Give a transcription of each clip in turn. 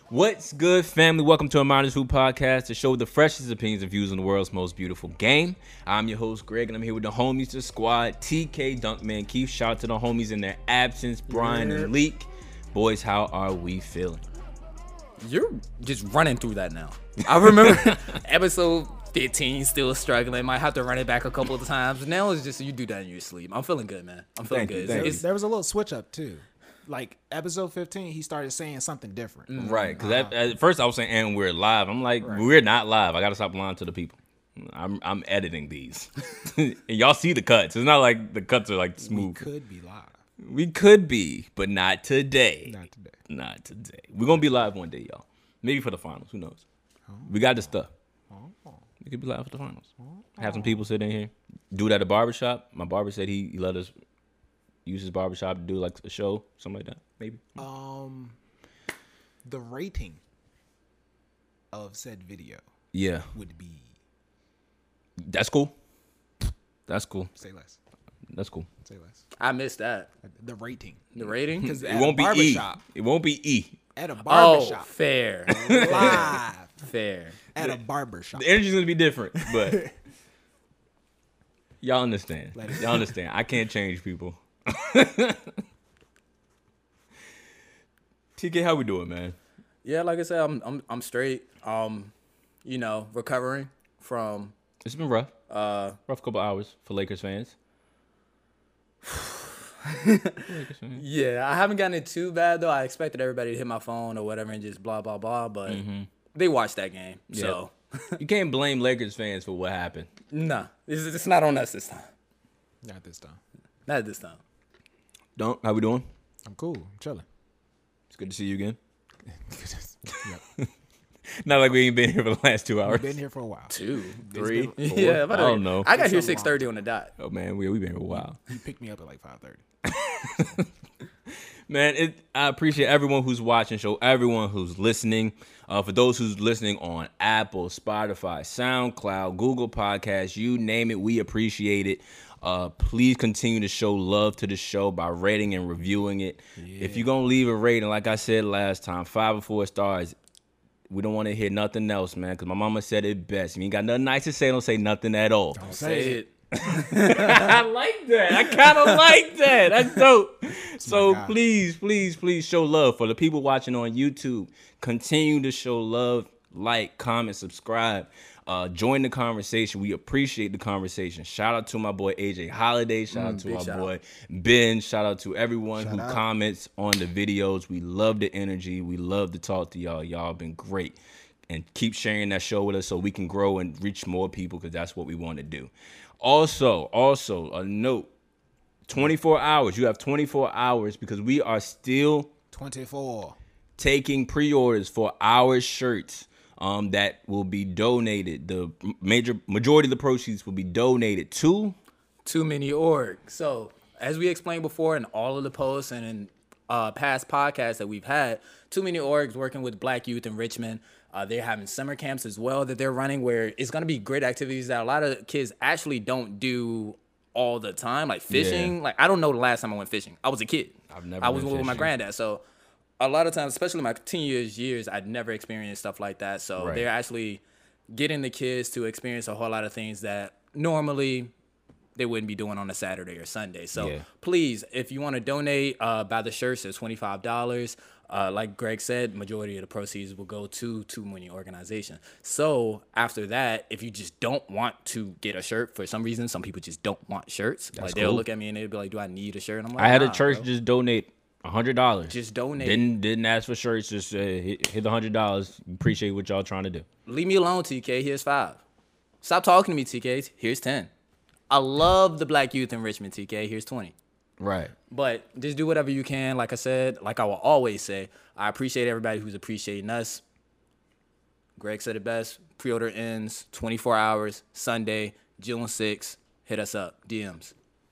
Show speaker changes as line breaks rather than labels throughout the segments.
What's good, family? Welcome to a Miners Food Podcast, the show with the freshest opinions and views on the world's most beautiful game. I'm your host, Greg, and I'm here with the homies, the squad, TK, Dunkman, Keith. Shout out to the homies in their absence, Brian and Leak. Boys, how are we feeling?
You're just running through that now. I remember episode 15, still struggling. Might have to run it back a couple of times. Now it's just you do that in your sleep. I'm feeling good, man. I'm feeling good.
There was a little switch up too. Like episode 15, he started saying something different.
Right, because at first I was saying, and we're live. I'm like, we're not live. I got to stop lying to the people. I'm editing these. And y'all see the cuts. It's not like the cuts are like smooth.
We could be live.
We could be, but not today.
Not today.
Not today. We're going to be live one day, y'all. Maybe for the finals. Who knows? We got the stuff. We could be live for the finals. Have some people sit in here. Do it at a barbershop. My barber said he let us use his barbershop to do like a show, something like that. Maybe.
The rating of said video
Yeah.
would be
That's cool. That's cool.
say less.
That's cool.
Say less.
I missed that.
The rating.
The rating?
Because
It won't be E. It won't be E.
At a
Oh,
barbershop.
fair.
Live.
Fair.
At a barbershop.
The energy's going to be different, but y'all understand.
Let it
Y'all understand. I can't change people. TK, how we doing, man?
Yeah, like I said, I'm straight. Recovering from
It's been rough. Rough couple hours for Lakers fans.
Yeah, I haven't gotten it too bad though. I expected everybody to hit my phone or whatever and just blah blah blah, but they watched that game. So
You can't blame Lakers fans for what happened.
nah. It's not on us this time.
Not this time.
Not this time.
Don't. How we doing?
I'm cool. I'm chilling.
It's good to see you again.
Yep.
Not like we ain't been here for the last 2 hours.
We've been here for a while.
2,
3, 4.
Yeah,
I don't know.
I got here
It's a
6:30 on the dot.
Oh man, we been here for a while.
He picked me up at like 5:30.
Man, I appreciate everyone who's watching, show everyone who's listening. For those who's listening on Apple, Spotify, SoundCloud, Google Podcasts, you name it, we appreciate it. Please continue to show love to the show by rating and reviewing it. Yeah. If you're going to leave a rating, like I said last time, 5 or 4 stars, we don't want to hear nothing else, man, because my mama said it best. If you ain't got nothing nice to say, don't say nothing at all.
Don't say it.
I like that. I kind of like that. That's dope. So please show love for the people watching on YouTube. Continue to show love, like, comment, subscribe. Join the conversation. We appreciate the conversation. Shout out to my boy AJ Holiday. Shout out to my boy Ben. Shout out to everyone who comments on the videos. We love the energy. We love to talk to y'all. Y'all been great. And keep sharing that show with us so we can grow and reach more people because that's what we want to do. Also, a note, 24 hours. You have 24 hours because we are still
24
taking pre-orders for our shirts that will be donated. The majority of the proceeds will be donated to
Too Many Org. So, as we explained before in all of the posts and in past podcasts that we've had, Too Many Orgs working with Black youth in Richmond. They're having summer camps as well that they're running where it's going to be great activities that a lot of kids actually don't do all the time, like fishing.
Yeah.
Like, I don't know the last time I went fishing. I was a kid. I was with my granddad. So a lot of times, especially my teenage years, I'd never experienced stuff like that. So they're actually getting the kids to experience a whole lot of things that normally they wouldn't be doing on a Saturday or Sunday. So please, if you want to donate, buy the shirts. It's $25. Like Greg said, majority of the proceeds will go to Too Many organization. So after that, if you just don't want to get a shirt for some reason, some people just don't want shirts.
That's
they'll
cool.
look at me and they'll be like, "Do I need a shirt?" And I'm like,
I had
"Nah,
a church
bro.
just donate $100.
Just donate.
Didn't ask for shirts. Just hit the $100. Appreciate what y'all trying to do.
Leave me alone, TK. Here's 5. Stop talking to me, TK. Here's 10. I love the Black youth in Richmond, TK. Here's 20.
Right.
But just do whatever you can. Like I said, like I will always say, I appreciate everybody who's appreciating us. Greg said it best. Pre-order ends 24 hours, Sunday, June 6th. Hit us up. DMs.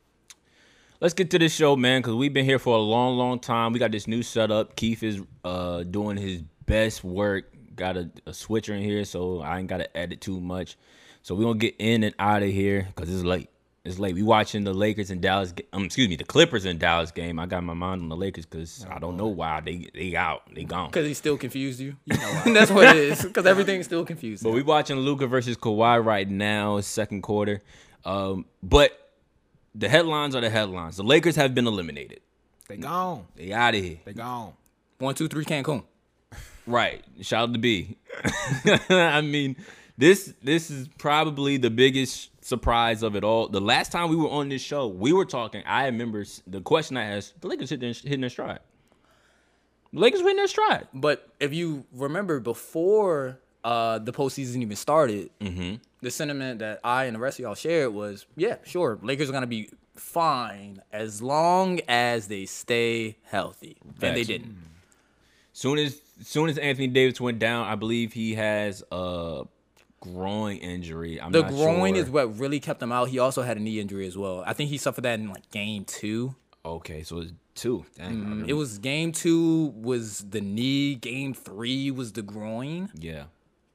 Let's get to this show, man, because we've been here for a long, long time. We got this new setup. Keith is doing his best work. Got a switcher in here, so I ain't got to edit too much. So we're going to get in and out of here because it's late. It's late. We watching the Lakers and Dallas. The Clippers and Dallas game. I got my mind on the Lakers because I don't know why they out. They gone.
Because he still confused you. You know why? That's what it is. Because everything's still confused.
But we watching Luka versus Kawhi right now, second quarter. But the headlines are the headlines. The Lakers have been eliminated.
They gone.
They out of here.
They gone.
1, 2, 3 Cancun.
Right. Shout out to B. I mean, this is probably the biggest surprise of it all. The last time we were on this show, we were talking. I remember the question I asked: the Lakers hitting their stride. The Lakers were hitting their stride.
But if you remember, before the postseason even started, the sentiment that I and the rest of y'all shared was, yeah, sure, Lakers are gonna be fine as long as they stay healthy, and they didn't.
Soon as Anthony Davis went down, I believe he has a groin injury.
The groin is what really kept him out. He also had a knee injury as well. I think he suffered that in like game 2.
Okay, so it's 2. Dang,
it was game 2 was the knee. Game 3 was the groin.
Yeah.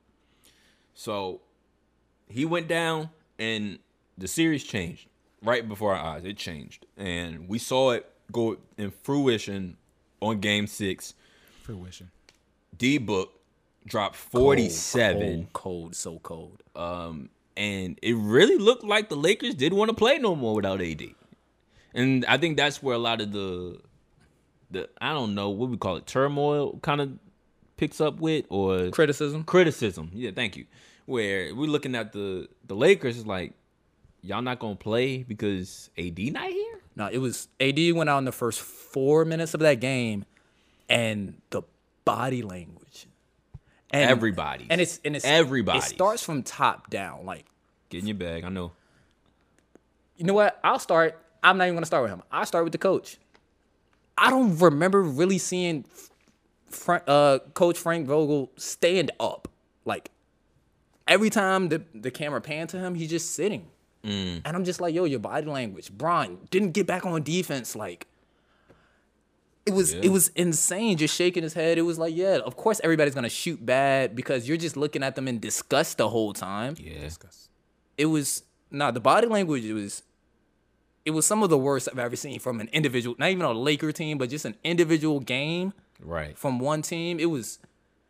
So he went down, and the series changed right before our eyes. It changed, and we saw it go in fruition on game 6.
Fruition.
D-Book dropped 47.
Cold, so cold.
And it really looked like the Lakers didn't want to play no more without AD. And I think that's where a lot of the I don't know what we call it, turmoil kind of picks up with, or criticism. Yeah, thank you. Where we're looking at the Lakers, it's like, y'all not gonna play because AD not here?
No, it was AD went out in the first 4 minutes of that game, and the body language. And
everybody.
And it's
everybody.
It starts from top down. Like,
get in your bag, I know.
You know what? I'll start. I'm not even gonna start with him. I'll start with the coach. I don't remember really seeing Coach Frank Vogel stand up. Like, every time the camera panned to him, he's just sitting. And I'm just like, yo, your body language. Bron didn't get back on defense. Like, it was insane, just shaking his head. It was like, yeah, of course everybody's going to shoot bad because you're just looking at them in disgust the whole time.
Yeah.
Disgust. It was, the body language, it was some of the worst I've ever seen from an individual, not even a Laker team, but just an individual game.
Right.
From one team. It was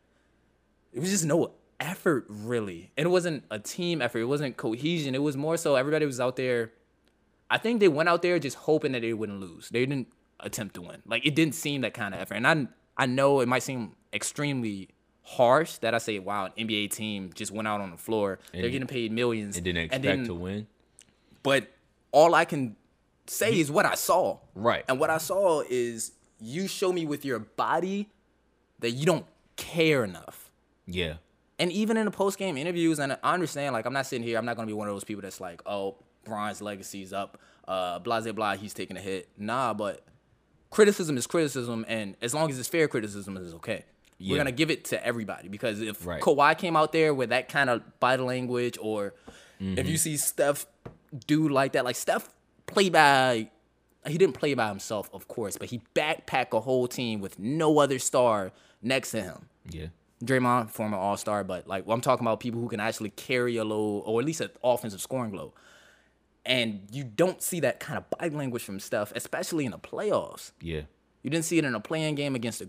just no effort, really. And it wasn't a team effort. It wasn't cohesion. It was more so everybody was out there. I think they went out there just hoping that they wouldn't lose. They didn't attempt to win. Like, it didn't seem that kind of effort. And I know it might seem extremely harsh that I say, wow, an NBA team just went out on the floor. They're getting paid millions.
And didn't expect to win.
But all I can say is what I saw.
Right.
And what I saw is you show me with your body that you don't care enough.
Yeah.
And even in the post-game interviews, and I understand, like, I'm not sitting here, I'm not going to be one of those people that's like, oh, Bron's legacy's up, blah, blah, blah, he's taking a hit. Nah, but criticism is criticism, and as long as it's fair criticism, it's okay. Yeah. We're going to give it to everybody, because if Kawhi came out there with that kind of body language, or if you see Steph do like that, like Steph he didn't play by himself, of course, but he backpacked a whole team with no other star next to him.
Yeah.
Draymond, former All-Star, but like I'm talking about people who can actually carry a load, or at least an offensive scoring load. And you don't see that kind of body language from Steph, especially in the playoffs.
Yeah.
You didn't see it in a play-in game against the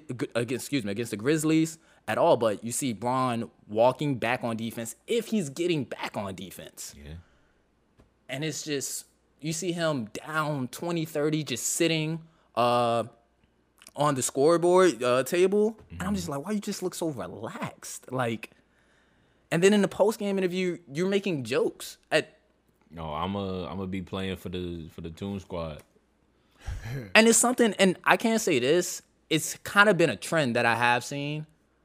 Grizzlies at all, but you see Bron walking back on defense if he's getting back on defense.
Yeah.
And it's just, you see him down 20-30 just sitting on the scoreboard table. And I'm just like, why you just look so relaxed? Like, and then in the post-game interview, you're making jokes.
No, I'm a be playing for the Toon Squad.
And it's something, and I can't say this, it's kind of been a trend that I have seen.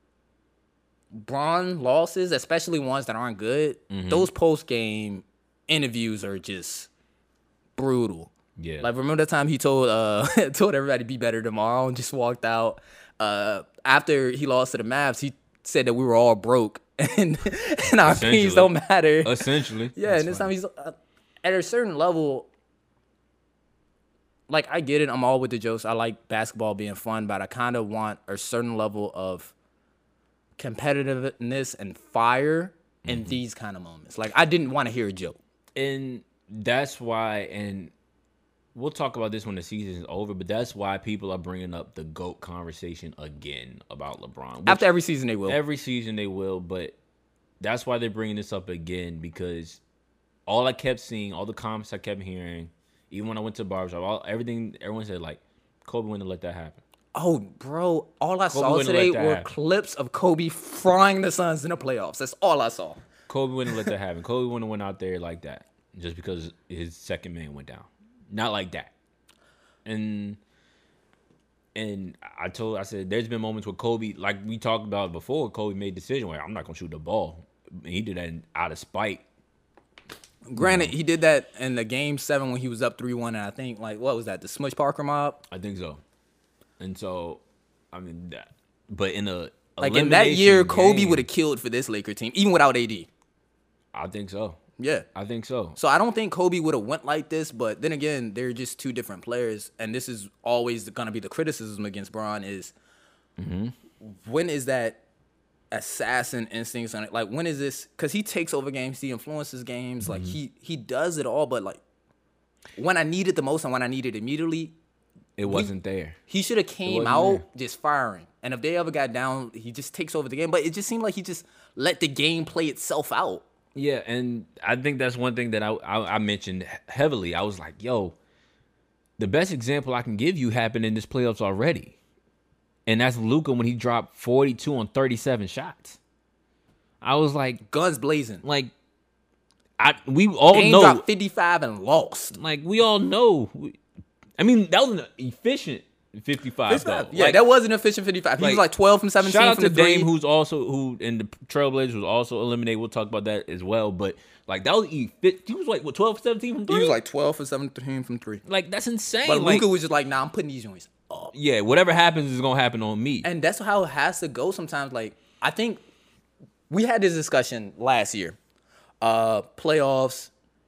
Bron losses, especially ones that aren't good, those post-game interviews are just brutal.
Yeah.
Like, remember the time he told everybody to be better tomorrow and just walked out? After he lost to the Mavs, he said that we were all broke and our opinions don't matter.
Essentially.
Yeah, and this time he's at a certain level. Like, I get it. I'm all with the jokes. I like basketball being fun, but I kind of want a certain level of competitiveness and fire in these kind of moments. Like, I didn't want to hear a joke.
And that's why, and we'll talk about this when the season is over, but that's why people are bringing up the GOAT conversation again about LeBron.
After every season they will.
Every season they will, but that's why they're bringing this up again, because all I kept seeing, all the comments I kept hearing, even when I went to the barbershop, everything, everyone said, like, Kobe wouldn't let that happen.
Oh, bro, all I saw today were clips of Kobe frying the Suns in the playoffs. That's all I saw.
Kobe wouldn't let that happen. Kobe wouldn't have went out there like that just because his second man went down. Not like that. And I said, there's been moments where Kobe, like we talked about before, Kobe made a decision where I'm not going to shoot the ball. And he did that out of spite.
Granted, he did that in the Game 7 when he was up 3-1, and I think, like, what was that, the Smush Parker mob?
I think so. And so, I mean, but in a
like in that year, Kobe would have killed for this Laker team, even without AD.
I think so.
Yeah.
I think so.
So I don't think Kobe would have went like this, but then again, they're just two different players, and this is always going to be the criticism against Bron is when is that assassin instinct on it? Like, when is this? Because he takes over games, he influences games, like he does it all, but like when I need it the most and when I need it immediately,
it wasn't there.
He should have came out just firing. And if they ever got down, he just takes over the game. But it just seemed like he just let the game play itself out.
Yeah, and I think that's one thing that I mentioned heavily. I was like, yo, the best example I can give you happened in this playoffs already. And that's Luka when he dropped 42 on 37 shots. I was like,
guns blazing.
Like, we all
Game
know.
dropped 55 and lost.
Like, we all know. I mean, that was an efficient 55. Though.
Yeah,
like,
that was an efficient 55. He was like 12 from 17
shout out
from
to
the three.
Dame, who in the Trailblazers was also eliminated. We'll talk about that as well. But like that was he was like what 12 for 17 from 3?
He was like 12 for 17 from 3.
Like that's insane.
But Luka was just like, nah, I'm putting these joints up.
Yeah, whatever happens is gonna happen on me.
And that's how it has to go sometimes. Like I think we had this discussion last year. Playoffs,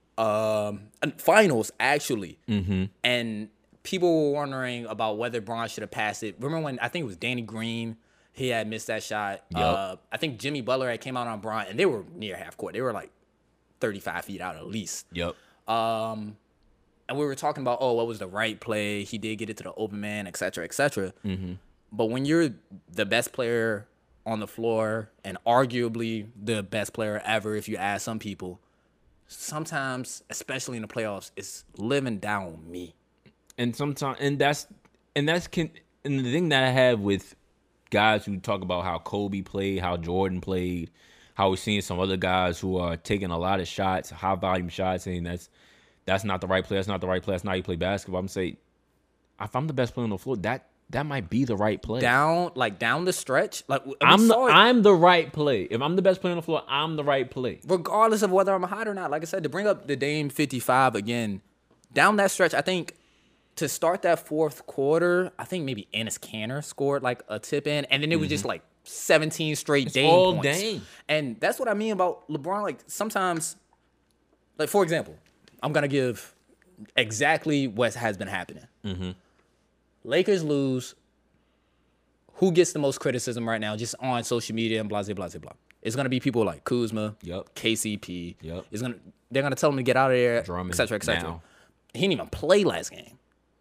and finals actually. And people were wondering about whether Bron should have passed it. Remember when I think it was Danny Green, he had missed that shot.
Yep.
I think Jimmy Butler had came out on Bron, and they were near half court. They were like 35 feet out at least.
Yep.
And we were talking about, what was the right play? He did get it to the open man, et cetera, et cetera. But when you're the best player on the floor and arguably the best player ever, if you ask some people, sometimes, especially in the playoffs, it's living down on me.
And sometimes, and the thing that I have with guys who talk about how Kobe played, how Jordan played, how we're seeing some other guys who are taking a lot of shots, high volume shots, saying that's not the right play, that's not the right play, that's not how you play basketball. I'm saying, if I'm the best player on the floor, that might be the right play.
Down the stretch, like
I'm the right play. If I'm the best player on the floor, I'm the right play,
regardless of whether I'm hot or not. Like I said, to bring up the Dame 55 again, down that stretch, I think. To start that fourth quarter, I think maybe Enes Kanter scored like a tip in, and then it was just like 17 straight Dame
all
points.
Dame.
And that's what I mean about LeBron. Like sometimes, like for example, I'm gonna give exactly what has been happening. Lakers lose. Who gets the most criticism right now, just on social media and blah blah blah blah? It's gonna be people like Kuzma, KCP. They're gonna tell him to get out of there, et cetera, et cetera. He didn't even play last game.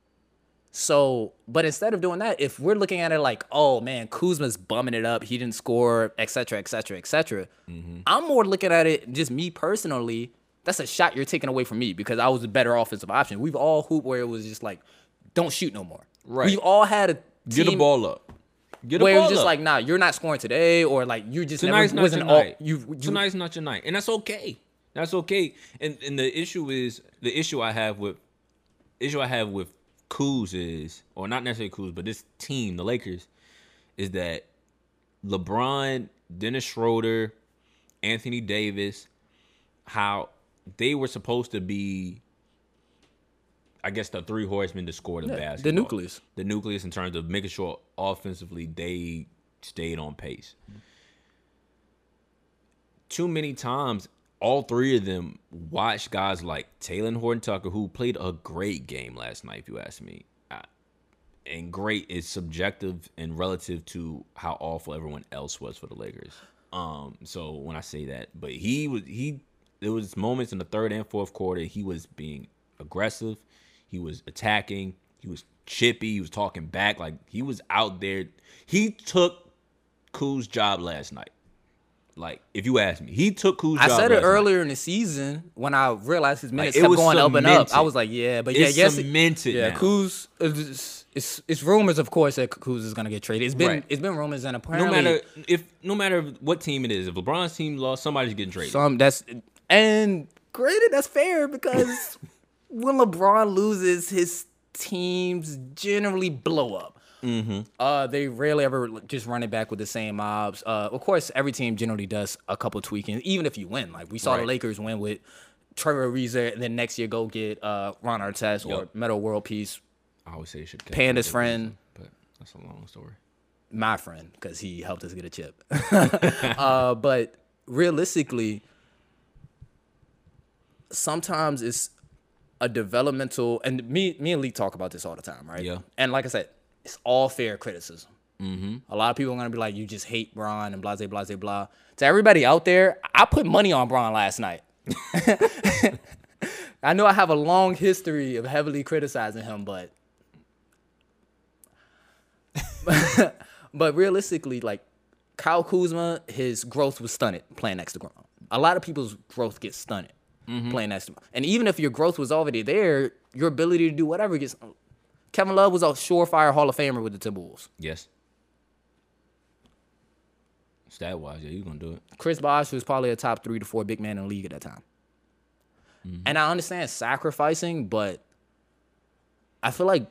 So, but instead of doing that, if we're looking at it like, oh man, Kuzma's bumming it up, he didn't score, et cetera, et cetera, et cetera. I'm more looking at it, just me personally, that's a shot you're taking away from me because I was a better offensive option. We've all hooped where it was just like, don't shoot no more.
Right.
We've all had a team
get the ball up.
Where it was just like, nah, you're not scoring today, or like you just
tonight's
never wasn't
all.
Tonight's
not your night, and that's okay. That's okay. And the issue I have with Kuz is, or not necessarily Kuz, but this team, the Lakers, is that LeBron, Dennis Schroeder, Anthony Davis, how they were supposed to be, I guess, the three horsemen to score the basketball.
The nucleus.
The nucleus in terms of making sure offensively they stayed on pace. Too many times, all three of them watched guys like Talen Horton-Tucker, who played a great game last night, if you ask me. And great is subjective and relative to how awful everyone else was for the Lakers. So when I say that, but he there was moments in the third and fourth quarter he was being aggressive, he was attacking, he was chippy, he was talking back, like he was out there. He took Kuz's job last night. Like, if you ask me, he took Kuz's job.
I said it earlier in the season when I realized his minutes kept going up and up. I was like, yeah, but
it's cemented.
Yeah,
now.
Kuz. It's rumors, of course, that Kuz is gonna get traded. It's been rumors, and apparently,
no matter what team it is, if LeBron's team lost, somebody's getting traded.
And granted, that's fair because when LeBron loses, his teams generally blow up.
Mm-hmm.
They rarely ever just run it back with the same mobs. Of course, every team generally does a couple tweaking, even if you win. Like we saw the Lakers win with Trevor Ariza, and then next year go get Ron Artest or Metta World Peace.
I always say it should
Panda's friend,
but that's a long story.
My friend, because he helped us get a chip. But realistically, sometimes it's a developmental, and me and Lee talk about this all the time, right?
Yeah.
And like I said, it's all fair criticism.
Mm-hmm.
A lot of people are going to be like, you just hate Bron and blah, blah, blah, blah. To everybody out there, I put money on Bron last night. I know I have a long history of heavily criticizing him, but realistically, like Kyle Kuzma, his growth was stunted playing next to Bron. A lot of people's growth gets stunted playing next to Bron. And even if your growth was already there, your ability to do whatever gets... Kevin Love was a surefire Hall of Famer with the Timberwolves.
Yes. Stat-wise, yeah, you're going to do it.
Chris Bosh was probably a top 3 to 4 big man in the league at that time. Mm-hmm. And I understand sacrificing, but I feel like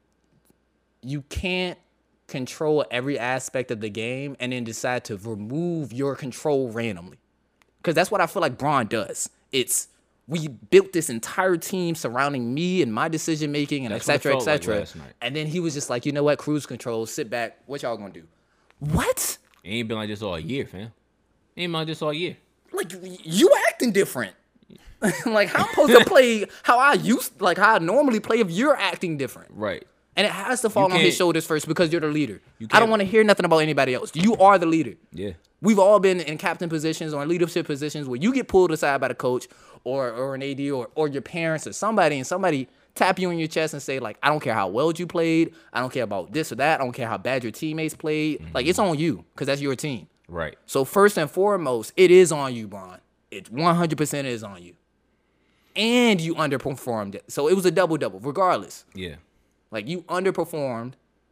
you can't control every aspect of the game and then decide to remove your control randomly. Because that's what I feel like Bron does. It's... We built this entire team surrounding me and my decision making and et cetera, et cetera.
Like
and then he was just like, you know what, cruise control, sit back. What y'all gonna do? What?
It ain't been like this all year, fam. It ain't been like this all year.
Like you acting different. Like how I'm supposed to play how I normally play if you're acting different.
Right.
And it has to fall on his shoulders first because you're the leader. I don't want to hear nothing about anybody else. You are the leader.
Yeah.
We've all been in captain positions or in leadership positions where you get pulled aside by the coach or an AD or your parents or somebody, and somebody tap you on your chest and say, like, I don't care how well you played. I don't care about this or that. I don't care how bad your teammates played. Mm-hmm. Like, it's on you because that's your team.
Right.
So first and foremost, it is on you, Bron. It 100% is on you. And you underperformed it. So it was a double-double, regardless.
Yeah.
Like, you underperformed,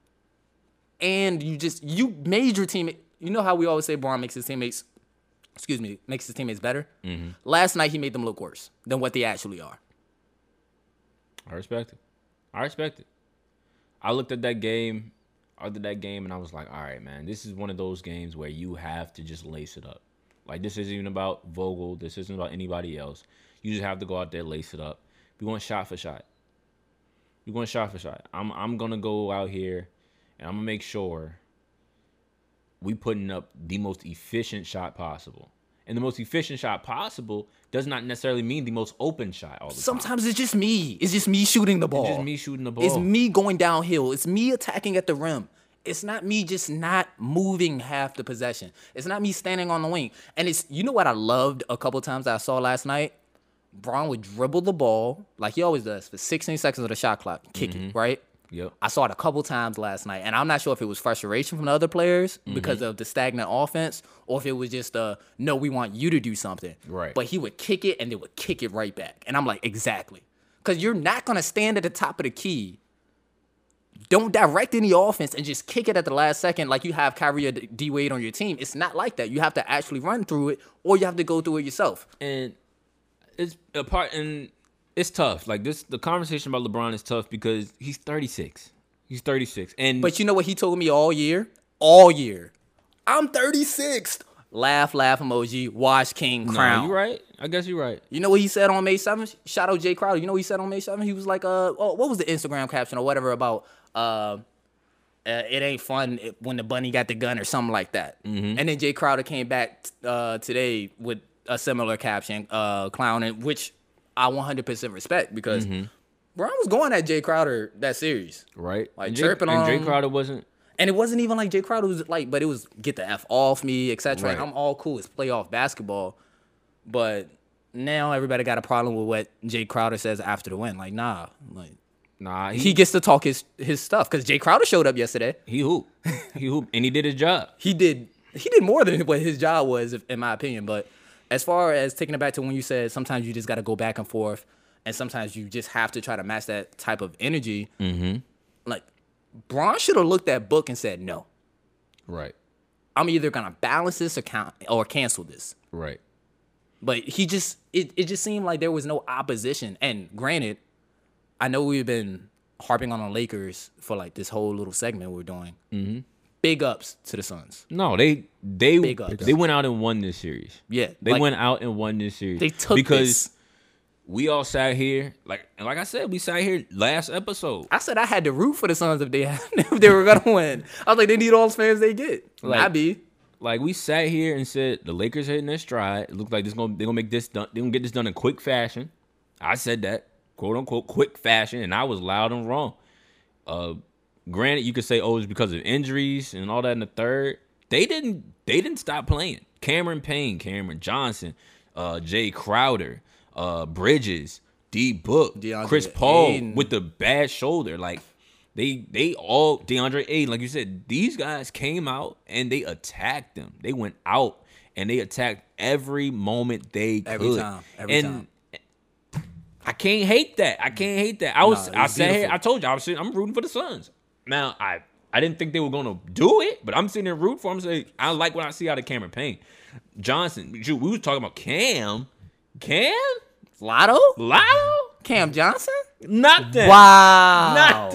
and you made your team. You know how we always say Bron makes his teammates better?
Mm-hmm.
Last night, he made them look worse than what they actually are.
I respect it. I looked at that game, and I was like, all right, man, this is one of those games where you have to just lace it up. Like, this isn't even about Vogel. This isn't about anybody else. You just have to go out there, lace it up. We want shot for shot. You're going shot for shot. I'm going to go out here, and I'm going to make sure we putting up the most efficient shot possible. And the most efficient shot possible does not necessarily mean the most open shot all the time.
Sometimes it's just me. It's just me shooting the ball.
It's just me shooting the ball.
It's me going downhill. It's me attacking at the rim. It's not me just not moving half the possession. It's not me standing on the wing. And it's, you know what I loved a couple times that I saw last night? Bron would dribble the ball, like he always does, for 16 seconds of the shot clock, kick it, right?
Yep.
I saw it a couple times last night, and I'm not sure if it was frustration from the other players because of the stagnant offense, or if it was just, no, we want you to do something.
Right.
But he would kick it, and they would kick it right back. And I'm like, exactly. Because you're not going to stand at the top of the key. Don't direct any offense and just kick it at the last second like you have Kyrie or D-Wade on your team. It's not like that. You have to actually run through it, or you have to go through it yourself.
And it's a part, and it's tough. Like the conversation about LeBron is tough because he's 36. He's 36.
But you know what he told me all year? All year. I'm 36. Laugh emoji. Wash King crown.
No, you're right. I guess you're right.
You know what he said on May 7th? Shout out Jay Crowder. You know what he said on May 7th? He was like, what was the Instagram caption or whatever about, it ain't fun when the bunny got the gun or something like that.
Mm-hmm.
And then Jay Crowder came back today with a similar caption, clowning, which I 100% respect because Bron was going at Jay Crowder that series.
Right.
Like chirping on him.
Jay Crowder wasn't.
And it wasn't even like Jay Crowder was like, but it was get the F off me, etc.
Right.
And I'm all cool. It's playoff basketball. But now everybody got a problem with what Jay Crowder says after the win. Like, nah. He gets to talk his stuff because Jay Crowder showed up yesterday.
He hooped, and he did his job.
He did more than what his job was, in my opinion. But as far as taking it back to when you said sometimes you just got to go back and forth, and sometimes you just have to try to match that type of energy.
Mm-hmm.
Like, Bron should have looked at Book and said, no.
Right.
I'm either going to balance this or cancel this.
Right.
But it just seemed like there was no opposition. And granted, I know we've been harping on the Lakers for like this whole little segment we're doing.
Mm-hmm.
Big ups to the Suns.
No, they went out and won this series.
Yeah.
They went out and won this series.
They took
because we all sat here, like I said, we sat here last episode.
I said I had to root for the Suns if they were gonna win. I was like, they need all the fans they get.
Like we sat here and said the Lakers hitting their stride. It looked like they're gonna make this done. They're gonna get this done in quick fashion. I said that, quote unquote, quick fashion, and I was loud and wrong. Granted, you could say, oh, it's because of injuries and all that in the third. They didn't stop playing. Cameron Payne, Cameron Johnson, Jay Crowder, Bridges, D Book, Chris Paul Ayton with the bad shoulder. Like they all DeAndre Ayton, like you said, these guys came out and they attacked them. They went out and they attacked every moment they could.
Every time.
I can't hate that. I sat here. I told you I'm rooting for the Suns. Now I didn't think they were gonna do it, but I'm sitting there rooting for them. Say I like what I see out of Cameron Payne, Johnson. We was talking about Cam,
Lotto, Cam Johnson.
Knocked down.
Wow.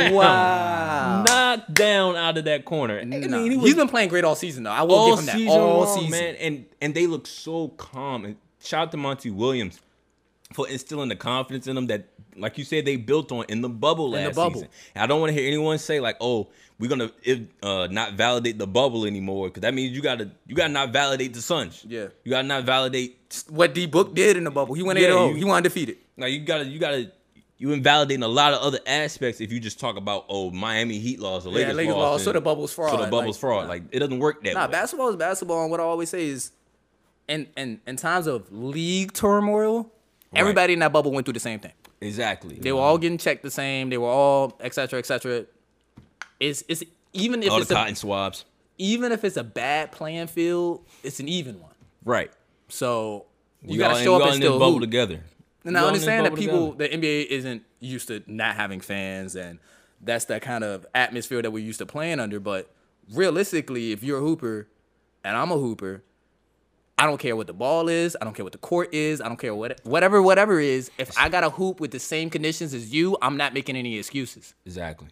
Knocked down out of that corner.
I mean, he's been playing great all season though. I will give him that all season,
man. And they look so calm. And shout out to Monty Williams for instilling the confidence in them that, like you said, they built on in the bubble last season. And I don't want to hear anyone say like, "Oh, we're gonna not validate the bubble anymore," because that means you gotta not validate the Suns.
Yeah,
you gotta not validate
what D Book did in the bubble. He went 8-0. He won undefeated.
Now you invalidating a lot of other aspects if you just talk about Miami Heat lost or Lakers lost.
So the bubble's fraud.
Like it doesn't work that way.
Basketball is basketball, and what I always say is, in times of league turmoil, everybody in that bubble went through the same thing.
Exactly.
They were all getting checked the same. They were all et cetera, et cetera. It's even if
all
it's
the cotton swabs.
Even if it's a bad playing field, it's an even one.
Right.
So you gotta show up and still
bubble together.
And I understand that the NBA isn't used to not having fans, and that's that kind of atmosphere that we're used to playing under. But realistically, if you're a hooper and I'm a hooper, I don't care what the ball is. I don't care what the court is. I don't care whatever is. If I got to hoop with the same conditions as you, I'm not making any excuses.
Exactly.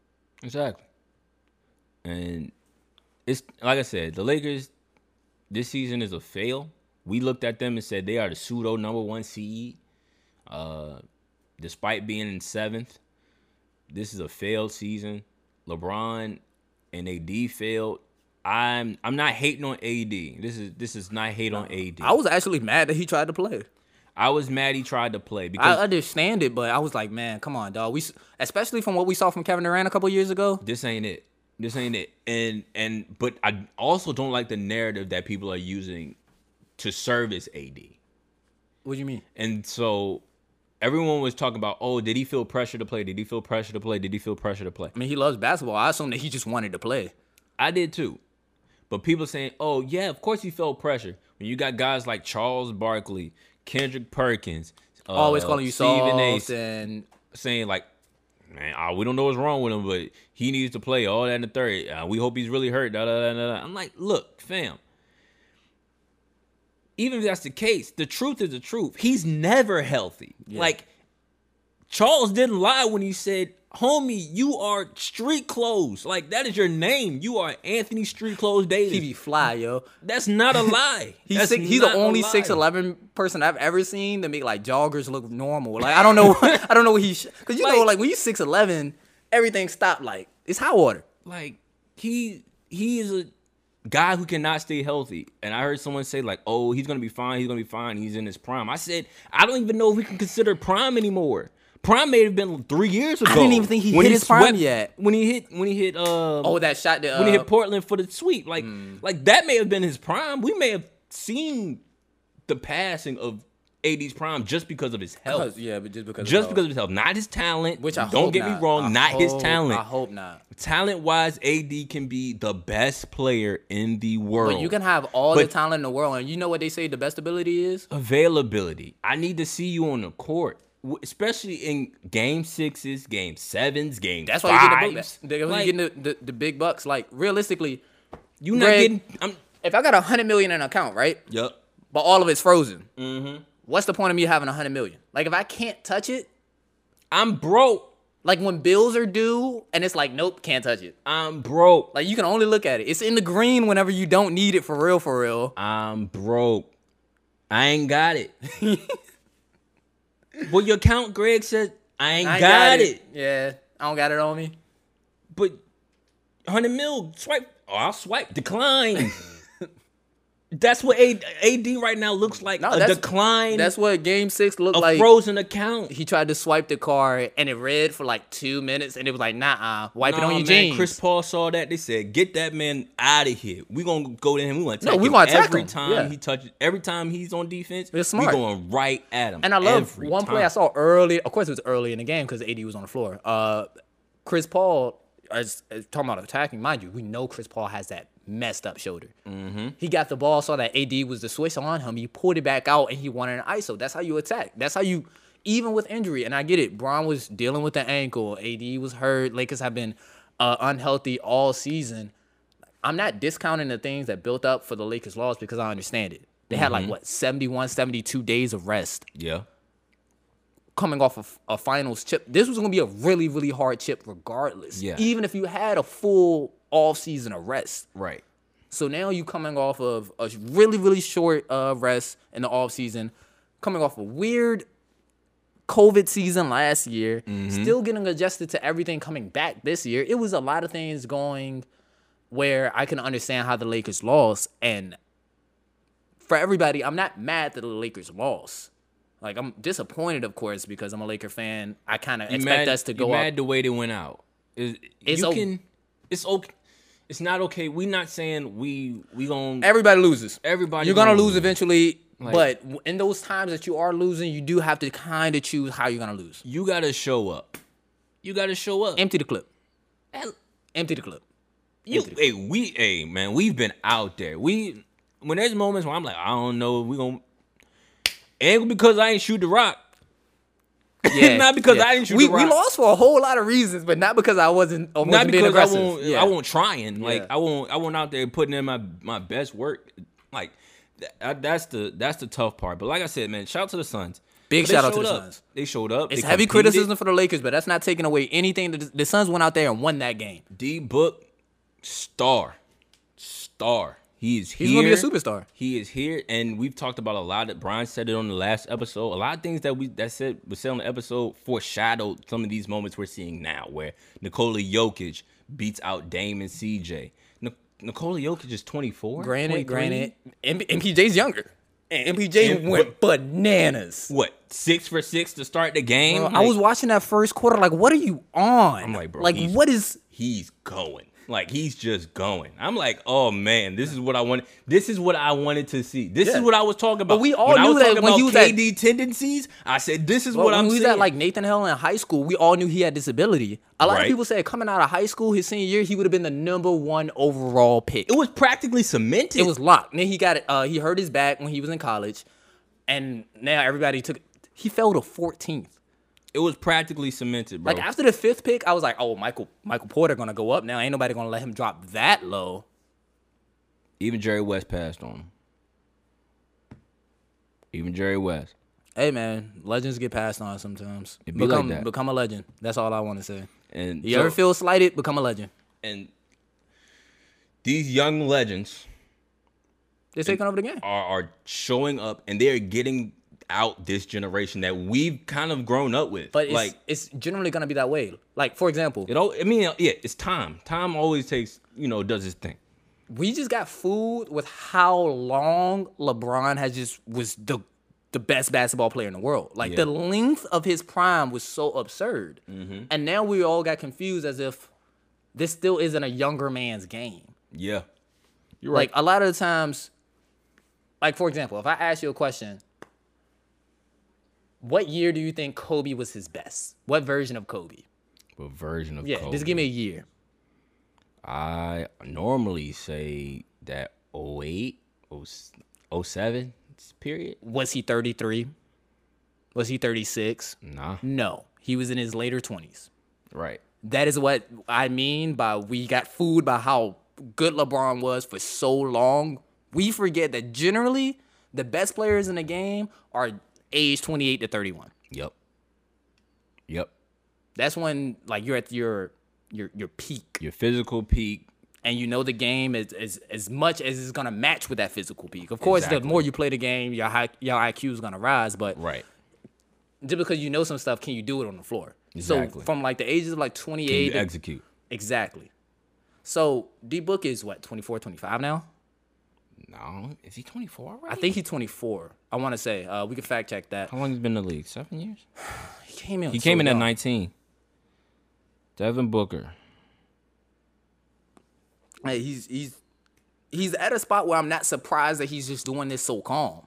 And it's like I said, the Lakers this season is a fail. We looked at them and said they are the pseudo number 1 seed. Despite being in 7th, this is a failed season. LeBron and AD failed. I'm not hating on AD. This is not hate on AD.
I was actually mad that he tried to play.
I was mad he tried to play because
I understand it, but I was like, man, come on, dog. Especially from what we saw from Kevin Durant a couple years ago.
This ain't it. But I also don't like the narrative that people are using to service AD.
What do you mean?
And so everyone was talking about, oh, did he feel pressure to play? I
mean, he loves basketball. I assume that he just wanted to play.
I did too. But people saying, oh, yeah, of course he felt pressure. When you got guys like Charles Barkley, Kendrick Perkins,
always calling you
Stephen
soft and
saying like, man, we don't know what's wrong with him, but he needs to play all that in the third. We hope he's really hurt. I'm like, look, fam. Even if that's the case, the truth is the truth. He's never healthy. Yeah. Like, Charles didn't lie when he said, homie, you are street clothes. Like, that is your name. You are Anthony Street Clothes Davis.
He be fly, yo.
That's not a lie.
He's the only 6'11" person I've ever seen to make, like, joggers look normal. Like, I don't know what he's... Because, you know, like, when you're 6'11", everything stopped, like, it's hot water.
Like, he is a guy who cannot stay healthy. And I heard someone say, like, oh, he's going to be fine. He's in his prime. I said, I don't even know if we can consider prime anymore. Prime may have been 3 years ago.
I didn't even think he hit his prime yet.
When he hit
that shot that
when he hit Portland for the sweep. Like that may have been his prime. We may have seen the passing of AD's prime just because of his health.
But just because
of his health, not his talent.
Which I
don't get me wrong, not his talent.
I hope not.
Talent-wise, AD can be the best player in the world.
But you can have all the talent in the world, and you know what they say the best ability is?
Availability. I need to see you on the court, especially in Game 6s, Game 7s, Game 5s.
That's why you get the big bucks. Like, realistically,
you not getting.
If I got $100 million in an account, right?
Yep.
But all of it's frozen. Mm-hmm. What's the point of me having $100 million? Like, if I can't touch it,
I'm broke.
Like, when bills are due, and it's like, nope, can't touch it.
I'm broke.
Like, you can only look at it. It's in the green whenever you don't need it for real, for real.
I'm broke. I ain't got it. Well, your account, Greg, said, I ain't got it.
Yeah, I don't got it on me.
But 100 mil, swipe. Oh, I'll swipe. Decline. That's what AD right now looks like. A decline.
That's what Game 6 looked like.
A frozen account.
He tried to swipe the card, and it read for like 2 minutes, and it was like, wipe it on your jeans.
Chris Paul saw that. They said, get that man out of here. We're going to go to him. We're going to attack
him.
Every time he touches, every time he's on defense, we're going right at him.
And I love one play I saw early. Of course, it was early in the game because AD was on the floor. Chris Paul, is talking about attacking, mind you, we know Chris Paul has that messed up shoulder. Mm-hmm. He got the ball, saw that AD was the switch on him. He pulled it back out, and he wanted an ISO. That's how you attack. That's how you, even with injury. And I get it. Bron was dealing with the ankle. AD was hurt. Lakers have been unhealthy all season. I'm not discounting the things that built up for the Lakers' loss because I understand it. They had 71, 72 days of rest.
Yeah.
Coming off of a finals chip. This was going to be a really, really hard chip regardless. Yeah. Even if you had a full off-season of rest.
Right.
So now you coming off of a really, really short rest in the off-season, coming off a weird COVID season last year, still getting adjusted to everything coming back this year. It was a lot of things going where I can understand how the Lakers lost. And for everybody, I'm not mad that the Lakers lost. Like, I'm disappointed, of course, because I'm a Laker fan. I kind of expect us to go up.
You mad the way they went out. It's okay. It's not okay. We not saying we gonna.
Everybody loses.
Everybody.
You're gonna lose eventually. But in those times that you are losing, you do have to kind of choose how you're gonna lose.
You gotta show up.
Empty the clip. Empty the clip.
Man, we've been out there. When there's moments where I'm like, I don't know, we gonna. And because I ain't shoot the rock. Yeah, not because I didn't shoot the rock.
We lost for a whole lot of reasons, but not because I wasn't
not
being aggressive.
I won't trying. Like I won't out there putting in my best work. Like that's the tough part. But like I said, man, shout out to the Suns.
Big shout out to the Suns.
They showed up.
It's heavy criticism for the Lakers, but that's not taking away anything. The Suns went out there and won that game.
D-Book, star. He's
going to be a superstar.
He is here, and we've talked about a lot. That Brian said it on the last episode. A lot of things that was said on the episode foreshadowed some of these moments we're seeing now, where Nikola Jokic beats out Dame and CJ. Nikola Jokic is 24.
Granted, MPJ's younger. And MPJ went bananas.
What, 6 for 6 to start the game?
Bro, I was watching that first quarter, like, what are you on?
I'm like, bro, he's going. Like, he's just going. I'm like, oh man, this is what I wanted. This is what I wanted to see. This is what I was talking about.
But we all knew that when he was
KD tendencies. I said, this is what I'm saying.
When he was at like Nathan Hale in high school, we all knew he had this ability. A lot of people said coming out of high school, his senior year, he would have been the #1 overall pick.
It was practically cemented.
It was locked. And then he got it. He hurt his back when he was in college, and now everybody took. He fell to 14th.
It was practically cemented, bro.
Like, after the 5th pick, I was like, oh, Michael Porter going to go up now. Ain't nobody going to let him drop that low.
Even Jerry West passed on him.
Hey, man, legends get passed on sometimes. Become a legend. That's all I want to say. And you ever feel slighted, become a legend.
And these young legends,
they're taking over the game.
Are showing up, and they're getting out this generation that we've kind of grown up with.
But it's generally going to be that way. Like, for example.
It's time. Time always takes, does its thing.
We just got fooled with how long LeBron was the best basketball player in the world. Like, the length of his prime was so absurd. Mm-hmm. And now we all got confused as if this still isn't a younger man's game.
Yeah. You're right.
Like, a lot of the times, like, for example, if I ask you a question, What year do you think Kobe was his best? What version of Kobe?
What version of
Kobe? Yeah, just give me a year.
I normally say that 08, 07 period.
Was he 33? Was he 36?
Nah.
No. He was in his later 20s.
Right.
That is what I mean by we got fooled by how good LeBron was for so long. We forget that generally the best players in the game are age 28 to 31.
Yep.
That's when like you're at your peak.
Your physical peak.
And you know the game is as much as it's going to match with that physical peak. Of course, the more you play the game, your IQ is going to rise. But
right.
Just because you know some stuff, can you do it on the floor?
Exactly.
So from like the ages of like 28. Can
you execute?
Exactly. So D-Book is what, 24, 25 now?
No. Is he 24 already?
I think he's 24. I want to say. We can fact check that.
How long has he been in the league? 7 years?
He came in.
He came in at 19. Devin Booker.
Hey, he's at a spot where I'm not surprised that he's just doing this so calm.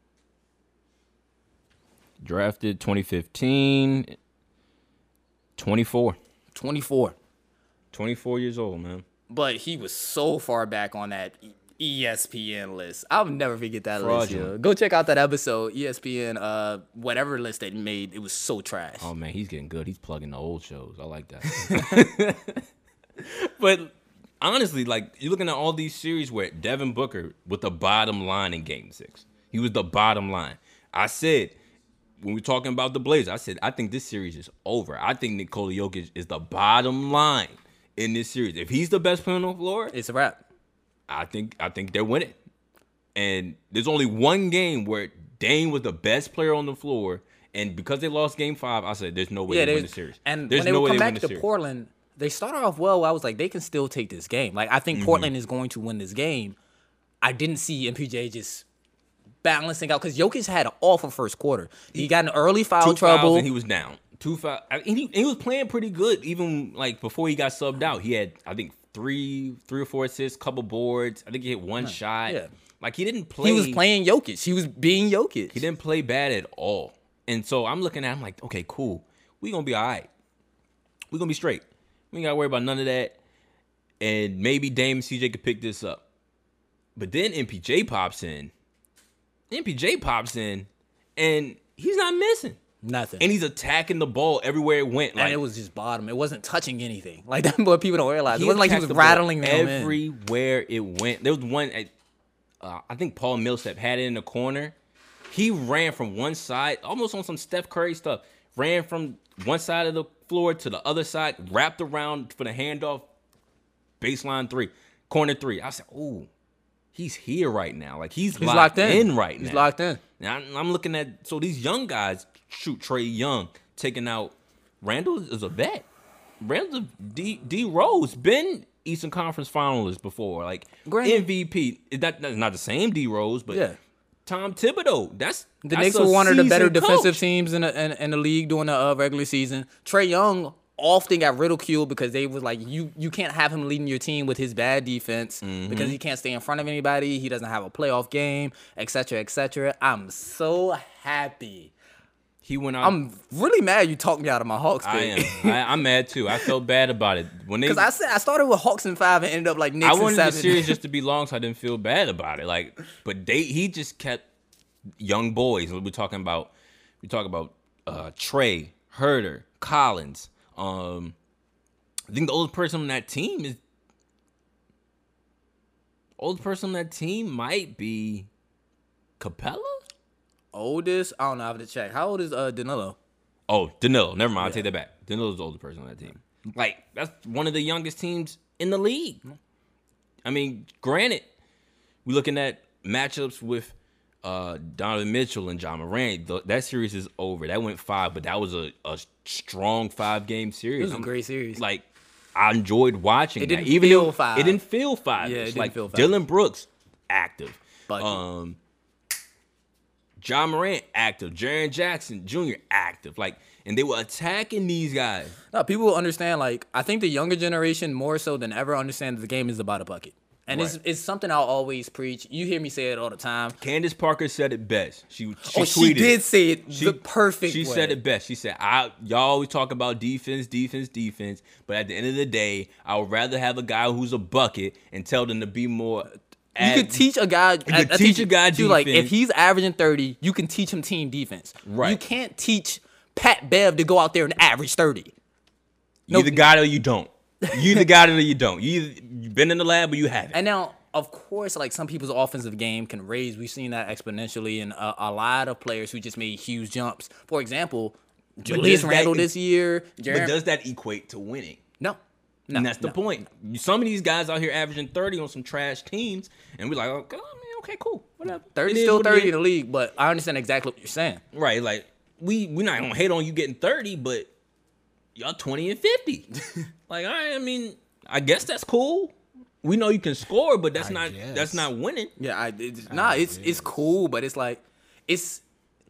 Drafted 2015. 24. 24 years old, man.
But he was so far back on that ESPN list. I'll never forget that list. Yo. Go check out that episode. ESPN, whatever list they made, it was so trash.
Oh, man, he's getting good. He's plugging the old shows. I like that. But honestly, like, you're looking at all these series where Devin Booker with the bottom line in Game 6. He was the bottom line. I said, when we're talking about the Blazers, I said, I think this series is over. I think Nikola Jokic is the bottom line in this series. If he's the best player on the floor,
it's a wrap.
I think they're winning. And there's only one game where Dame was the best player on the floor, and because they lost Game 5, I said, there's no way they win the series.
And
there's
when they would come back to Portland, they started off well. I was like, they can still take this game. Like, I think Portland is going to win this game. I didn't see MPJ just balancing out because Jokic had an awful first quarter. He got an early foul trouble.
And he was down. 2 fouls. He was playing pretty good even like before he got subbed out. He had, I think, three or four assists, couple boards. I think he hit one shot. Yeah. Like, he didn't play.
He was playing Jokic. He was being Jokic.
He didn't play bad at all. And so I'm looking at him like, okay, cool. We're going to be all right. We're going to be straight. We ain't got to worry about none of that. And maybe Dame and CJ could pick this up. But then MPJ pops in. And he's not missing.
Nothing.
And he's attacking the ball everywhere it went.
Like, and it was just bottom. It wasn't touching anything. Like, that what people don't realize. It wasn't like he was rattling them
everywhere it went. There was one, I think Paul Millsap had it in the corner. He ran from one side, almost on some Steph Curry stuff. Ran from one side of the floor to the other side, wrapped around for the handoff, baseline 3, corner 3. I said, ooh. He's here right now. Like, he's locked in right now.
He's locked in.
Now, I'm looking at, so these young guys, shoot, Trae Young, taking out, Randall is a vet. Randall's D Rose, been Eastern Conference finalist before. Like, MVP. That's not the same D Rose, but yeah. Tom Thibodeau.
The Knicks were one of the better defensive teams in the league during the regular season. Trae Young often got ridiculed because they was like, you can't have him leading your team with his bad defense because he can't stay in front of anybody. He doesn't have a playoff game, etc., etc. I'm so happy.
He went out.
I'm really mad you talked me out of my Hawks pick.
I'm mad too. I felt bad about it
because I started with Hawks in 5 and ended up like Knicks in 7.
I wanted the series just to be long, so I didn't feel bad about it. Like, but he just kept young boys. We talk about Trae, Herter, Collins. I think the oldest person on that team might be Capella.
Oldest? I don't know. I have to check. How old is Danilo?
Oh, Danilo. Never mind. I'll take that back. Danilo's the oldest person on that team. Like, that's one of the youngest teams in the league. I mean, granted, we're looking at matchups with Donovan Mitchell and John Morant. That series is over. That went 5, but that was a strong 5-game series.
It was a great series.
Like, I enjoyed watching
it. It didn't feel 5.
It didn't feel 5.
Yeah, it didn't feel 5.
Dylan Brooks, active.
Bucket.
John Morant, active. Jaren Jackson Jr., active. Like, and they were attacking these guys.
No, people will understand. Like, I think the younger generation more so than ever understand that the game is about a bucket. And it's something I'll always preach. You hear me say it all the time.
Candace Parker said it best. She tweeted.
She did say it the perfect way.
She said it best. She said, y'all always talk about defense, but at the end of the day, I would rather have a guy who's a bucket and tell them to be more.
You could teach a guy.
You could teach a guy defense.
Like, if he's averaging 30, you can teach him team defense. Right. You can't teach Pat Bev to go out there and average 30.
You either got it or you don't. You either got it or you don't. You've been in the lab or you haven't.
And now, of course, like some people's offensive game can raise. We've seen that exponentially in a lot of players who just made huge jumps. For example, Julius Randle this year.
But does that equate to winning?
No.
And that's the point. Some of these guys out here averaging 30 on some trash teams, and we're like, okay, cool, whatever.
30 still 30 in the league, but I understand exactly what you're saying.
Right, like we're not gonna hate on you getting 30, but y'all 20 and 50. Like, all right, I mean, I guess that's cool. We know you can score, but that's not winning.
Yeah, it's cool, but it's like it's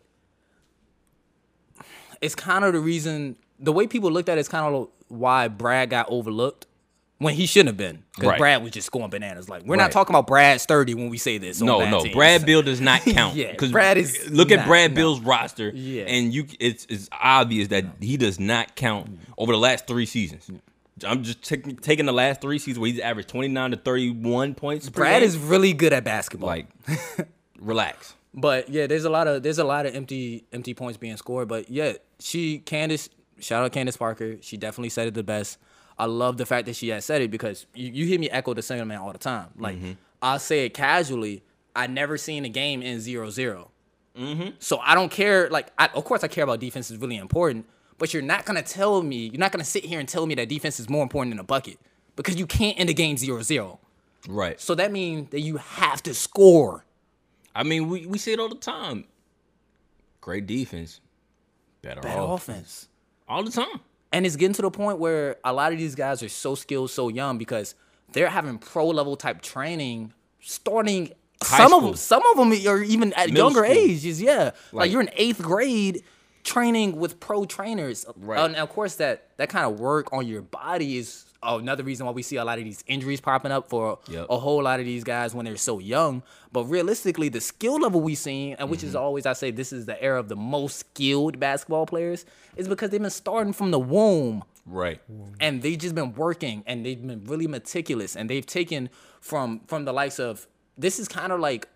kind of the reason the way people looked at it is kind of why Brad got overlooked when he shouldn't have been. Because Brad was just scoring bananas. Like, we're not talking about Brad's 30 when we say this.
No. Brad Beal does not count.
Because Brad is
look at Brad Beal's roster, and it's obvious that he does not count over the last 3 seasons. I'm just taking the last 3 seasons where he's averaged 29 to 31 points.
Brad is really good at basketball.
Like, relax.
But yeah, there's a lot of empty points being scored. But yeah, shout out Candace Parker. She definitely said it the best. I love the fact that she has said it because you hear me echo the sentiment all the time. Like, I'll say it casually. I never seen a game in 0-0. So I don't care. Like, of course I care about defense is really important. But you're not going to sit here and tell me that defense is more important than a bucket because you can't end a game 0-0.
Right.
So that means that you have to score.
I mean, we say it all the time. Great defense, better offense. All the time.
And it's getting to the point where a lot of these guys are so skilled, so young because they're having pro-level type training starting. Some of them are even at younger ages. Yeah. Like you're in 8th grade training with pro trainers. Right. And of course, that kind of work on your body is another reason why we see a lot of these injuries popping up for a whole lot of these guys when they're so young. But realistically, the skill level we've seen, and which is always, I say, this is the era of the most skilled basketball players, is because they've been starting from the womb.
Right.
And they've just been working, and they've been really meticulous, and they've taken from the likes of, this is kind of like,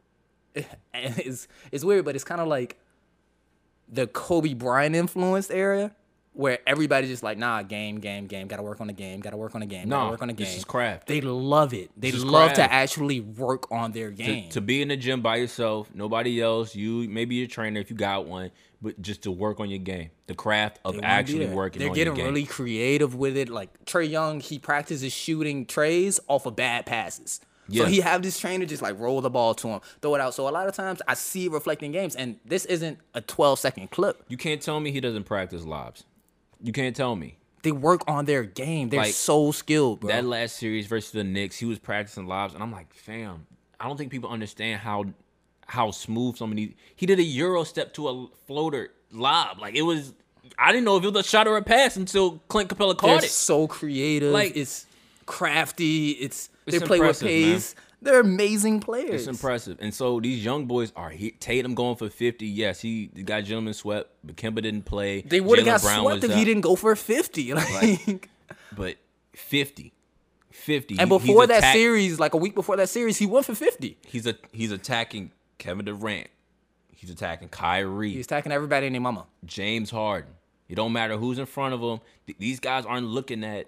it's weird, but it's kind of like the Kobe Bryant influenced era where everybody's just like, nah, game, gotta work on the game, gotta work on the game.
This is craft.
They love it. They love to actually work on their game.
To be in the gym by yourself, nobody else, you, maybe your trainer if you got one, but just to work on your game. The craft of actually working on your game.
They're getting really creative with it. Like Trae Young, he practices shooting trays off of bad passes. Yeah. So he have this trainer just like roll the ball to him, throw it out. So a lot of times I see it reflecting games, and this isn't a 12-second clip.
You can't tell me he doesn't practice lobs. You can't tell me.
They work on their game. They're so skilled, bro.
That last series versus the Knicks, he was practicing lobs, and I'm like, fam, I don't think people understand how smooth some of these. He did a Euro step to a floater lob. Like, it was, I didn't know if it was a shot or a pass until Clint Capella caught it.
They're so creative. Like, it's crafty. They play with pace. Man. They're amazing players.
It's impressive. And so these young boys are Tatum going for 50. Yes, he got gentleman swept, but Kemba didn't play.
They would have got swept if he didn't go for 50.
But 50.
And before that series, like a week before that series, he went for 50.
He's attacking Kevin Durant. He's attacking Kyrie.
He's attacking everybody and their mama.
James Harden. It don't matter who's in front of him. These guys aren't looking at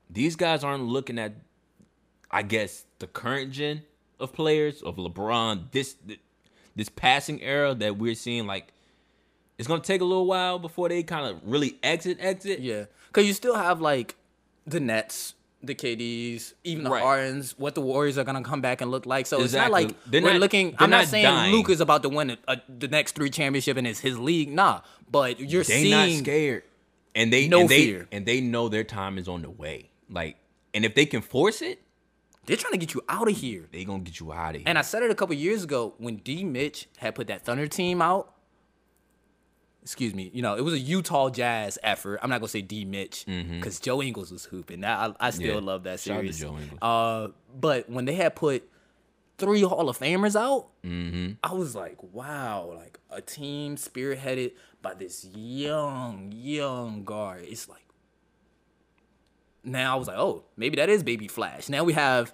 I guess the current gen of players, of LeBron, this passing era that we're seeing, like, it's going to take a little while before they kind of really exit.
Yeah, because you still have, like, the Nets, the KDs, even the Hardens, what the Warriors are going to come back and look like. So It's not like I'm not saying Luke is about to win the next 3 championship and it's his league. Nah, but
they're
seeing...
not scared. And they
fear.
And they know their time is on the way. Like, and if they can force it,
they're trying to get you out of here.
They're going to get you out of here.
And I said it a couple years ago when D. Mitch had put that Thunder team out. excuse me, it was a Utah Jazz effort. I'm not gonna say D Mitch because Joe Ingles was hooping. I still love that series.
Shout out to Joe Ingles.
But when they had put 3 Hall of Famers out, I was like, wow, like a team spearheaded by this young guard. It's like, now I was like, oh, maybe that is Baby Flash. Now we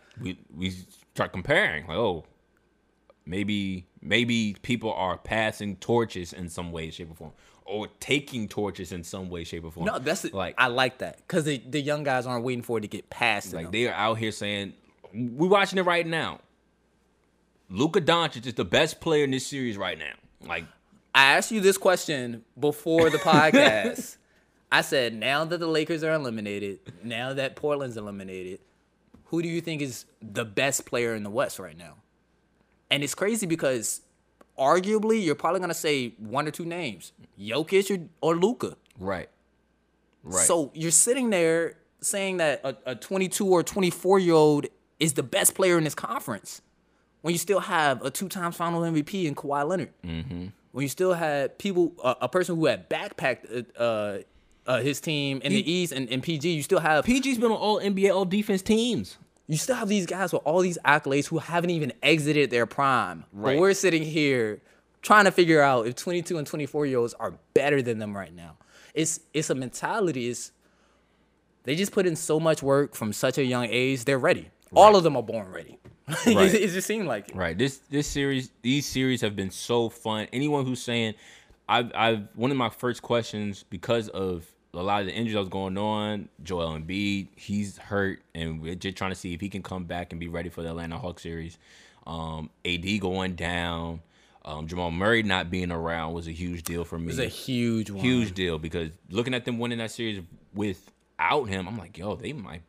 start comparing, like, oh, maybe people are passing torches in some way, shape, or form, or taking torches in some way, shape, or form.
No, I like that because the young guys aren't waiting for it to get past.
Like they are out here saying, we're watching it right now. Luka Doncic is the best player in this series right now. Like,
I asked you this question before the podcast. I said, now that the Lakers are eliminated, now that Portland's eliminated, who do you think is the best player in the West right now? And it's crazy because arguably you're probably going to say 1 or 2 names, Jokic or Luka.
Right.
So you're sitting there saying that a 22 or 24-year-old is the best player in this conference when you still have a 2-time final MVP in Kawhi Leonard.
Mm-hmm.
When you still had people, a person who had backpacked his team in the East and PG, you still have...
PG's been on all NBA, all defense teams.
You still have these guys with all these accolades who haven't even exited their prime.
Right.
But we're sitting here trying to figure out if 22 and 24-year-olds are better than them right now. It's a mentality. They just put in so much work from such a young age. They're ready. Right. All of them are born ready. Right. It just seemed like it.
Right. These series have been so fun. Anyone who's saying, one of my first questions, because of a lot of the injuries that was going on, Joel Embiid, he's hurt, and we're just trying to see if he can come back and be ready for the Atlanta Hawks series. AD going down, Jamal Murray not being around was a huge deal for me.
It was a huge one.
Huge deal, because looking at them winning that series without him, I'm like, yo, they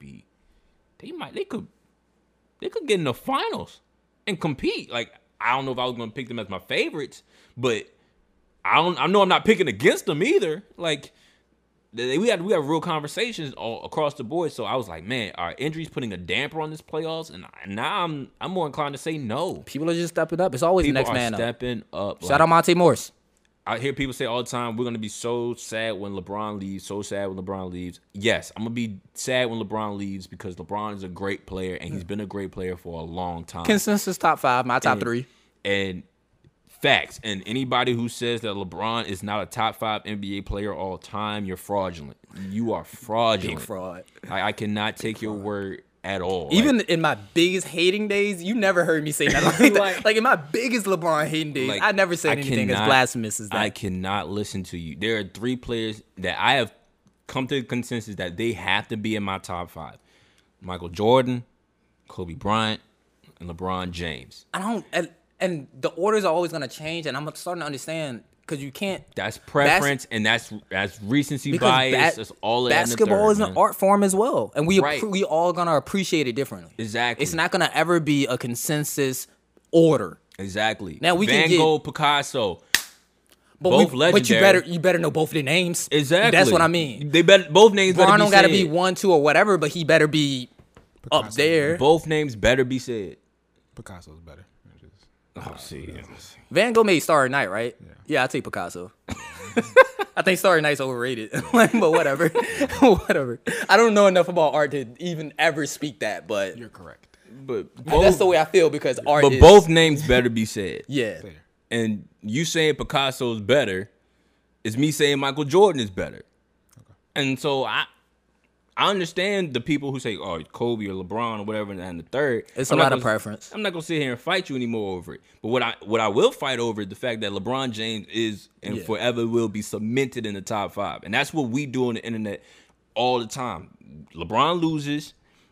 could get in the finals and compete. Like, I don't know if I was going to pick them as my favorites, but I know I'm not picking against them either. Like, we had real conversations all across the board. So I was like, man, are injuries putting a damper on this playoffs? And now I'm more inclined to say no.
People are just stepping up. It's always
people
the next man up.
Stepping up.
Shout out Monte Morris.
I hear people say all the time, we're going to be so sad when LeBron leaves. Yes, I'm going to be sad when LeBron leaves because LeBron is a great player, and he's been a great player for a long time.
Consensus top 5, my top 3.
And facts. And anybody who says that LeBron is not a top 5 NBA player all time, you're fraudulent. You are fraudulent.
Big fraud.
I cannot take your word at all.
Even in my biggest hating days, you never heard me say nothing like that. Like in my biggest LeBron hating days, I never said anything as blasphemous as that.
I cannot listen to you. There are 3 players that I have come to the consensus that they have to be in my top 5. Michael Jordan, Kobe Bryant, and LeBron James.
And the orders are always going to change, and I'm starting to understand because you can't.
That's preference, and that's recency bias. That's all of that.
Basketball is an art form as well, and we all going to appreciate it differently.
Exactly.
It's not going to ever be a consensus order.
Exactly.
Now we
Van
can
Gogh, Picasso. Both legendary.
But you better know both of their names.
Exactly.
That's what I mean.
Both names better be said.
don't got to be 1, 2, or whatever, but he better be Picasso, up there.
Both names better be said.
Picasso's better.
See.
Van Gogh made Starry Night, right? Yeah, I take Picasso. I think Starry Night's overrated, but whatever. Whatever. I don't know enough about art to even ever speak that, but
you're correct.
But
that's the way I feel because art.
But both names better be said.
Yeah.
Fair.
And you saying Picasso's better is me saying Michael Jordan is better. Okay. And so I understand the people who say, oh, Kobe or LeBron or whatever, and the third.
It's a lot of preference.
I'm not going to sit here and fight you anymore over it. But what I will fight over is the fact that LeBron James is and forever will be cemented in the top 5. And that's what we do on the internet all the time. LeBron loses.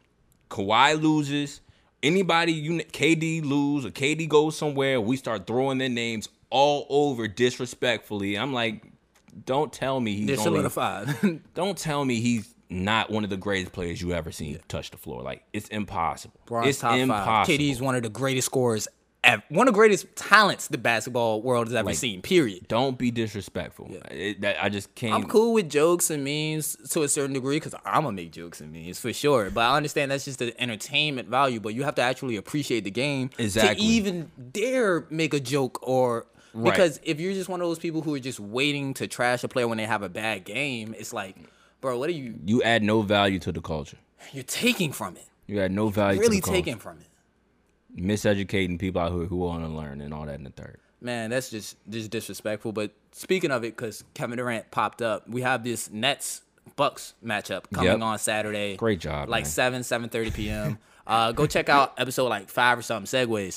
Kawhi loses. Anybody, KD lose or KD goes somewhere, we start throwing their names all over disrespectfully. I'm like, don't tell me he's
solidified.
Don't tell me he's not one of the greatest players you ever seen touch the floor. Like, it's impossible. It's
top
impossible.
5. KD's one of the greatest scorers ever. One of the greatest talents the basketball world has ever seen, period.
Don't be disrespectful. Yeah. I just can't.
I'm cool with jokes and memes to a certain degree because I'm going to make jokes and memes for sure. But I understand that's just the entertainment value. But you have to actually appreciate the game to even dare make a joke or Right. Because if you're just one of those people who are just waiting to trash a player when they have a bad game, it's like, bro, what are you?
You add no value to the culture.
You're taking from it.
You add no value
really
to the culture.
Taking from it.
Miseducating people out here who want to learn and all that in the third.
Man, that's just disrespectful. But speaking of it, because Kevin Durant popped up, we have this Nets-Bucks matchup coming on Saturday.
Great job,
like
man.
7:30 p.m. Go check out episode like 5 or something, Segways.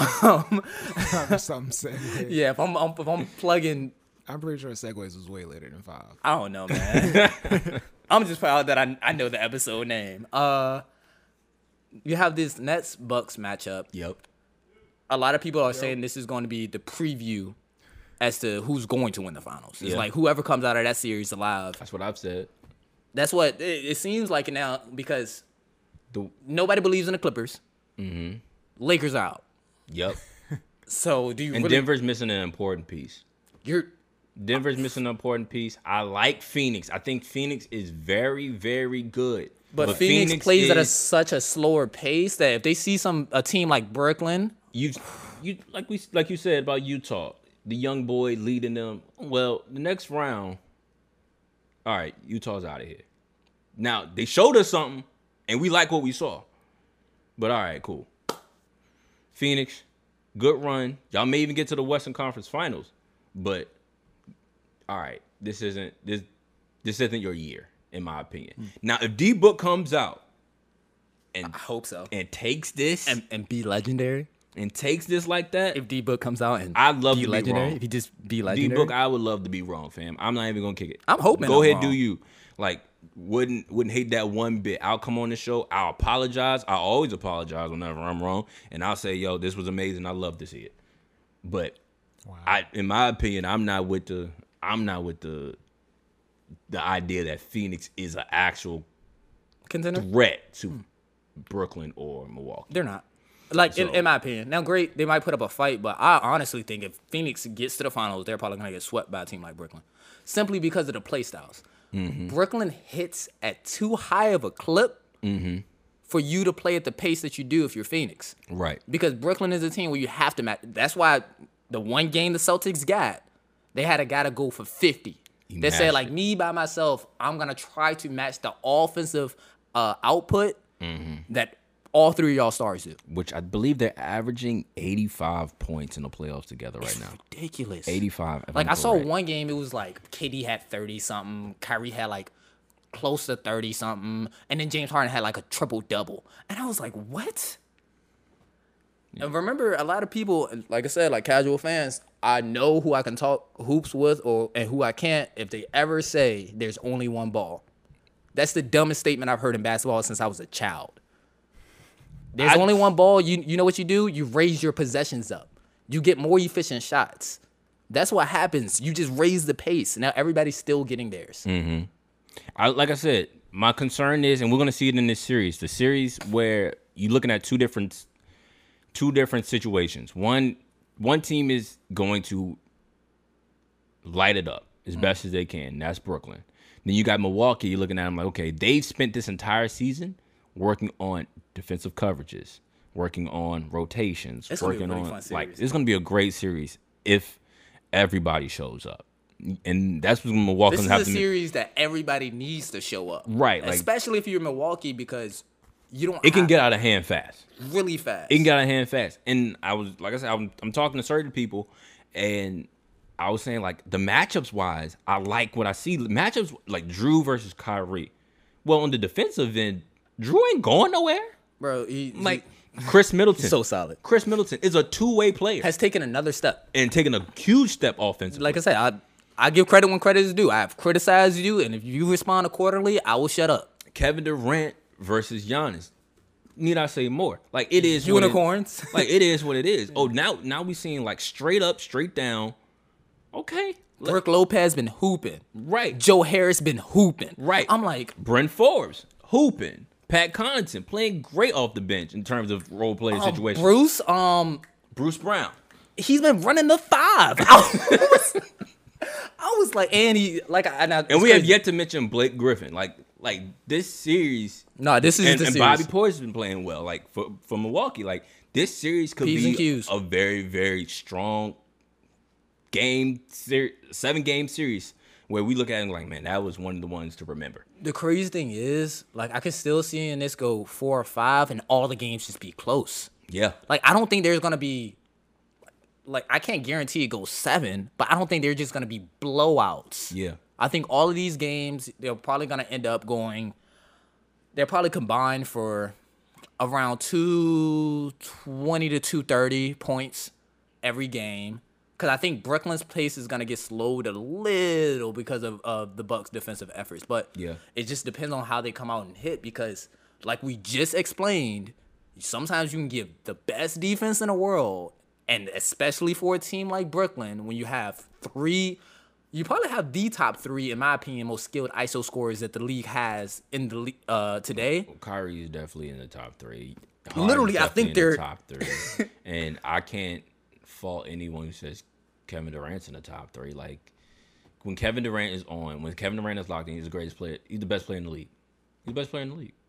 Something Segways.
Yeah, if I'm plugging,
I'm pretty sure Segways was way later than 5.
I don't know, man. I'm just proud that I know the episode name. You have this Nets-Bucks matchup.
Yep.
A lot of people are saying this is going to be the preview as to who's going to win the finals. It's like whoever comes out of that series alive.
That's what I've said.
That's what it seems like now because nobody believes in the Clippers. Mm-hmm. Lakers are out.
Yep.
So do you?
And really, Denver's missing an important piece. Denver's missing an important piece. I like Phoenix. I think Phoenix is very, very good.
But Phoenix plays at such a slower pace that if they see a team like Brooklyn,
you like you said about Utah, the young boy leading them. Well, the next round, all right, Utah's out of here. Now they showed us something, and we like what we saw. But all right, cool. Phoenix, good run. Y'all may even get to the Western Conference Finals, but all right, this isn't your year, in my opinion. Now, if D-Book comes out and
I hope so,
and takes this
and be legendary,
and takes this like that,
if D-Book comes out and
I'd love
be
to
legendary,
be wrong.
if he just be legendary,
D-Book, I would love to be wrong, fam. I'm not even gonna kick it.
I'm hoping.
Go ahead,
wrong.
do you? Like, wouldn't hate that one bit. I'll come on the show. I'll apologize. I always apologize whenever I'm wrong, and I'll say, "Yo, this was amazing. I love to see it." But in my opinion, I'm not with the idea that Phoenix is an actual
contender
threat to Brooklyn or Milwaukee.
They're not. Like, in my opinion. Now, great, they might put up a fight, but I honestly think if Phoenix gets to the finals, they're probably going to get swept by a team like Brooklyn. Simply because of the play styles. Mm-hmm. Brooklyn hits at too high of a clip for you to play at the pace that you do if you're Phoenix.
Right.
Because Brooklyn is a team where you have to match. That's why the one game the Celtics got, they had a guy to go for 50. They said, like, me by myself, I'm going to try to match the offensive output that all three of y'all stars do.
Which I believe they're averaging 85 points in the playoffs together right now.
Ridiculous.
85.
Like, I saw one game, it was like KD had 30-something, Kyrie had like close to 30-something, and then James Harden had like a triple-double. And I was like, what? Yeah. And remember, a lot of people, like I said, like casual fans, I know who I can talk hoops with and who I can't if they ever say there's only one ball. That's the dumbest statement I've heard in basketball since I was a child. There's only one ball. You know what you do? You raise your possessions up. You get more efficient shots. That's what happens. You just raise the pace. Now everybody's still getting theirs.
Mm-hmm. Like I said, my concern is, and we're going to see it in this series, the series where you're looking at two different situations. One team is going to light it up as best as they can. That's Brooklyn. Then you got Milwaukee. You're looking at them like, okay, they've spent this entire season working on defensive coverages, working on rotations, working on like it's going to be a great series if everybody shows up. And that's what Milwaukee
have to. This is a series that everybody needs to show up,
right? Like,
especially if you're Milwaukee, because you don't.
It can get out of hand fast,
really fast.
It can get out of hand fast. And I was, like I said, I'm talking to certain people, and I was saying, like, the matchups wise, I like what I see. Matchups like Drew versus Kyrie. Well, on the defensive end, Drew ain't going nowhere,
bro.
Chris Middleton,
so solid.
Chris Middleton is a two-way player.
Has taken another step
and taken a huge step offensively.
Like I said, I give credit when credit is due. I have criticized you, and if you respond accordingly, I will shut up.
Kevin Durant versus Giannis. Need I say more? Like, it is
unicorns.
Like, it is what it is. Oh, now we seeing like straight up, straight down. Okay.
Brook Lopez been hooping.
Right.
Joe Harris been hooping.
Right.
I'm like,
Brent Forbes hooping. Pat Connaughton playing great off the bench in terms of role player situations. Bruce Brown.
He's been running the 5. I was like, and he like, and
we have yet to mention Blake Griffin. Like this series.
No, this is the series.
Bobby Portis been playing well. Like for Milwaukee, like this series could be a very, very strong 7-game series where we look at it and like, man, that was one of the ones to remember.
The crazy thing is, like, I can still see in this go 4 or 5 and all the games just be close.
Yeah.
Like, I don't think there's going to be, like, I can't guarantee it goes 7, but I don't think they're just going to be blowouts.
Yeah.
I think all of these games, they're probably going to end up going, they're probably combined for around 220 to 230 points every game. Because I think Brooklyn's pace is going to get slowed a little because of the Bucks' defensive efforts. But it just depends on how they come out and hit because, like we just explained, sometimes you can give the best defense in the world, and especially for a team like Brooklyn, when you have 3, you probably have the top 3, in my opinion, most skilled ISO scorers that the league has in the league today.
Well, Kyrie is definitely in the top 3.
Literally, I think they're
in the top 3. And I can't fault anyone who says Kevin Durant's in the top 3. Like, when Kevin Durant is on, when Kevin Durant is locked in, he's the greatest player. He's the best player in the league. He's the best player in the league.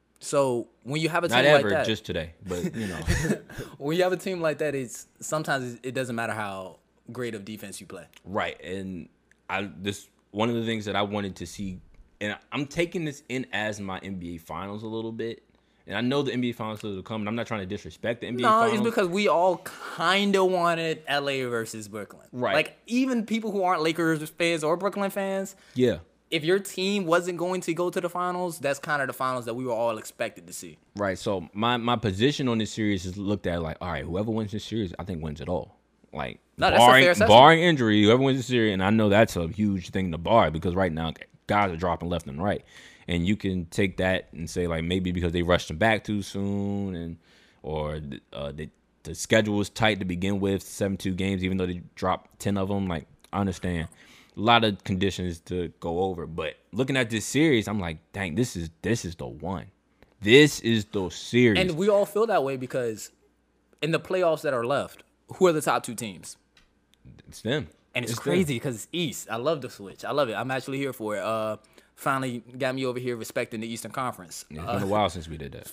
So when you have a team
not
like
ever,
that,
just today, but you know,
when you have a team like that, it's sometimes it doesn't matter how great of defense you play.
Right, and this one of the things that I wanted to see, and I'm taking this in as my NBA Finals a little bit. And I know the NBA Finals will come, and I'm not trying to disrespect the NBA Finals.
No, it's because we all kind of wanted LA versus Brooklyn.
Right.
Like, even people who aren't Lakers fans or Brooklyn fans,
yeah,
if your team wasn't going to go to the finals, that's kind of the finals that we were all expected to see.
Right. So my position on this series is looked at like, all right, whoever wins this series, I think wins it all. Like,
no, that's a fair assessment.
Barring injury, whoever wins the series, and I know that's a huge thing to bar because right now guys are dropping left and right. And you can take that and say, like, maybe because they rushed him back too soon and or the schedule was tight to begin with, 72 games, even though they dropped 10 of them. Like, I understand. A lot of conditions to go over. But looking at this series, I'm like, dang, this is the one. This is the series.
And we all feel that way because in the playoffs that are left, who are the top 2 teams?
It's them.
And it's crazy because it's East. I love the switch. I love it. I'm actually here for it. Finally got me over here respecting the Eastern Conference.
Yeah, it's been a while since we did that.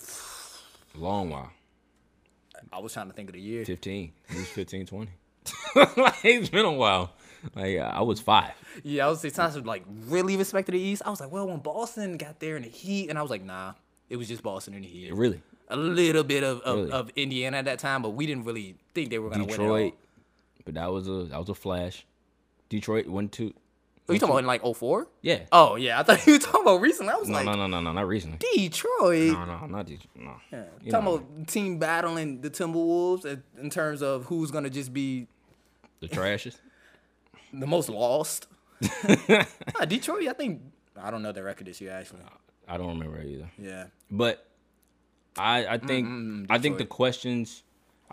A long while.
I was trying to think of the year.
15. It was 15, 20. Like, it's been a while. Like, I was 5.
Yeah, I was times like really respected the East. I was like, well, when Boston got there in the Heat, and I was like, nah, it was just Boston in the Heat.
Really?
A little bit of Indiana at that time, but we didn't really think they were going to win it all.
Detroit, but that was a flash. Detroit 1-2.
Are you talking about in like 2004?
Yeah.
Oh, yeah. I thought you were talking about recently. I was
no, not recently.
Detroit.
No, not Detroit. No.
Yeah. Talking about team battling the Timberwolves in terms of who's going to just be
the trashes.
The most lost. Detroit, I don't know their record this year, actually.
I don't remember either.
Yeah.
But I think the questions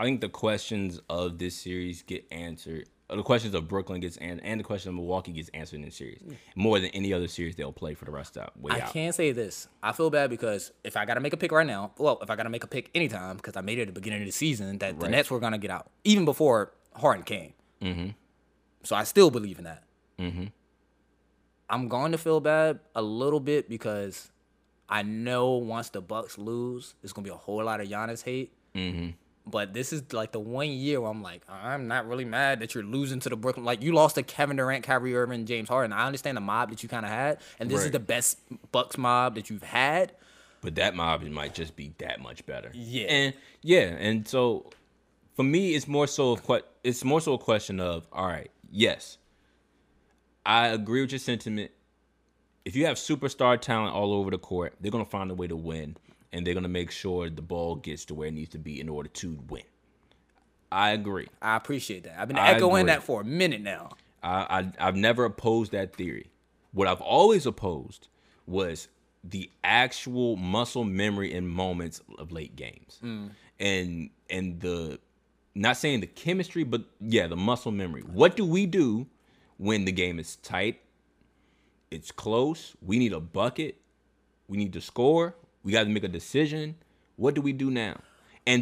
of this series get answered. The questions of Brooklyn gets answered, and the question of Milwaukee gets answered in this series more than any other series they'll play for the rest of the way out.
I can't say this. I feel bad because if I got to make a pick right now, if I got to make a pick anytime, because I made it at the beginning of the season that the Nets were going to get out, even before Harden came. Mm-hmm. So I still believe in that. Mm-hmm. I'm going to feel bad a little bit because I know once the Bucks lose, there's going to be a whole lot of Giannis hate. Mm-hmm. But this is like the 1 year where I'm like, I'm not really mad that you're losing to the Brooklyn. Like, you lost to Kevin Durant, Kyrie Irving, James Harden. I understand the mob that you kind of had, and this is the best Bucks mob that you've had.
But that mob might just be that much better.
Yeah.
And so for me, it's more so a question of, all right, yes, I agree with your sentiment. If you have superstar talent all over the court, they're going to find a way to win. And they're going to make sure the ball gets to where it needs to be in order to win. I agree.
I appreciate that. I've been echoing that for a minute now.
I've never opposed that theory. What I've always opposed was the actual muscle memory in moments of late games. And the, not saying the chemistry, but yeah, the muscle memory. What do we do when the game is tight? It's close. We need a bucket. We need to score. We got to make a decision. What do we do now? And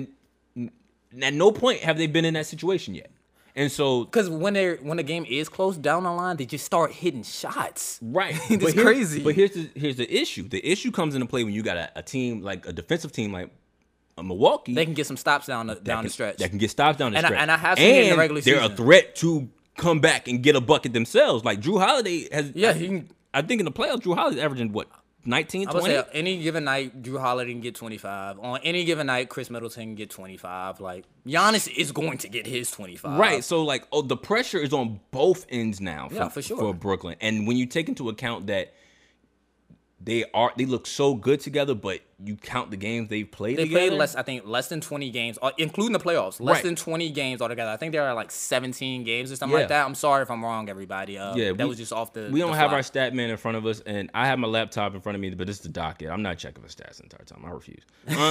at no point have they been in that situation yet. And so,
because when the game is close down the line, they just start hitting shots.
Right,
it's crazy.
But here's the issue. The issue comes into play when you got a team like a defensive team like Milwaukee.
They can get some stops down the stretch.
They can get stops down the stretch.
And I have seen it in the regular season.
They're a threat to come back and get a bucket themselves. Like Jrue Holiday has.
Yeah,
I think in the playoffs, Jrue Holiday's averaging what, 19, 20? I would say
any given night, Jrue Holiday can get 25. On any given night, Chris Middleton can get 25. Like Giannis is going to get his 25.
Right. So like, the pressure is on both ends now.
For sure.
For Brooklyn, and when you take into account that they look so good together, but you count the games they've played together.
They played less than 20 games, including the playoffs. Less than 20 games altogether. I think there are like 17 games or something like that. I'm sorry if I'm wrong, everybody. That was just off the.
We don't have our stat man in front of us, and I have my laptop in front of me, but it's the docket. I'm not checking for stats the entire time. I refuse.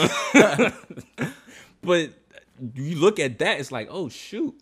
But you look at that, it's like, oh shoot,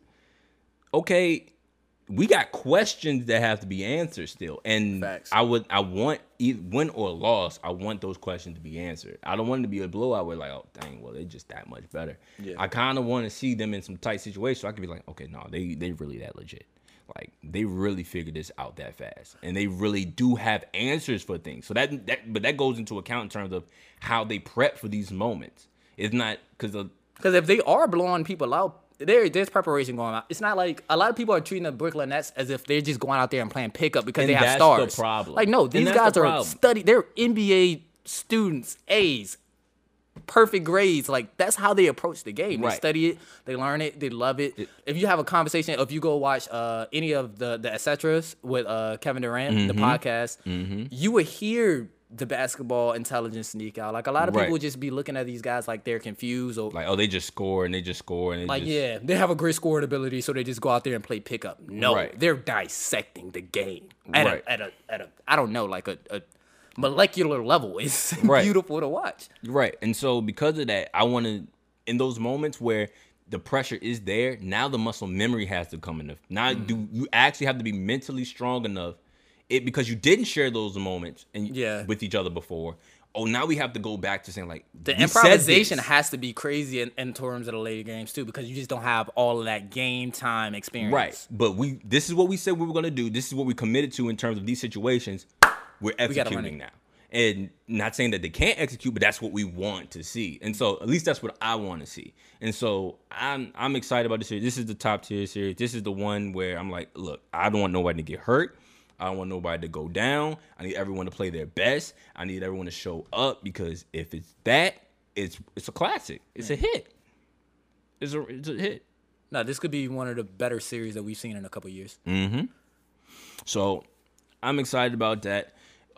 okay. We got questions that have to be answered still, and
Facts.
I want win or loss. I want those questions to be answered. I don't want it to be a blowout where like, oh dang, well they're just that much better. Yeah. I kind of want to see them in some tight situations so I can be like, okay, no, they really that legit. Like they really figured this out that fast, and they really do have answers for things. So that goes into account in terms of how they prep for these moments. It's not because
if they are blowing people out. There's preparation going on. It's not like a lot of people are treating the Brooklyn Nets as if they're just going out there and playing pickup because they have stars.
That's the problem.
Like, no, these guys are studying. They're NBA students, A's, perfect grades. Like, that's how they approach the game. They study it, they learn it, they love it. If you have a conversation, if you go watch any of the et ceteras with Kevin Durant, the podcast, you would hear the basketball intelligence sneak out. Like a lot of people would just be looking at these guys like they're confused or
like, oh, they just score and they just score and
they have a great scoring ability, so they just go out there and play pickup. No, they're dissecting the game at a I don't know, like a molecular level. It's beautiful to watch.
Right, and so because of that, I want to in those moments where the pressure is there. Now the muscle memory has to come enough. Now do you actually have to be mentally strong enough? Because you didn't share those moments with each other before. Oh, now we have to go back to saying like
the improvisation has to be crazy in terms of the later games too, because you just don't have all of that game time experience.
Right, but this is what we said we were going to do. This is what we committed to in terms of these situations. We're executing now, and not saying that they can't execute, but that's what we want to see. And so at least that's what I want to see. And so I'm excited about this series. This is the top tier series. This is the one where I'm like, look, I don't want nobody to get hurt. I don't want nobody to go down. I need everyone to play their best. I need everyone to show up, because if it's that, it's a classic. It's a hit. It's a hit.
No, this could be one of the better series that we've seen in a couple of years.
Mm-hmm. So I'm excited about that.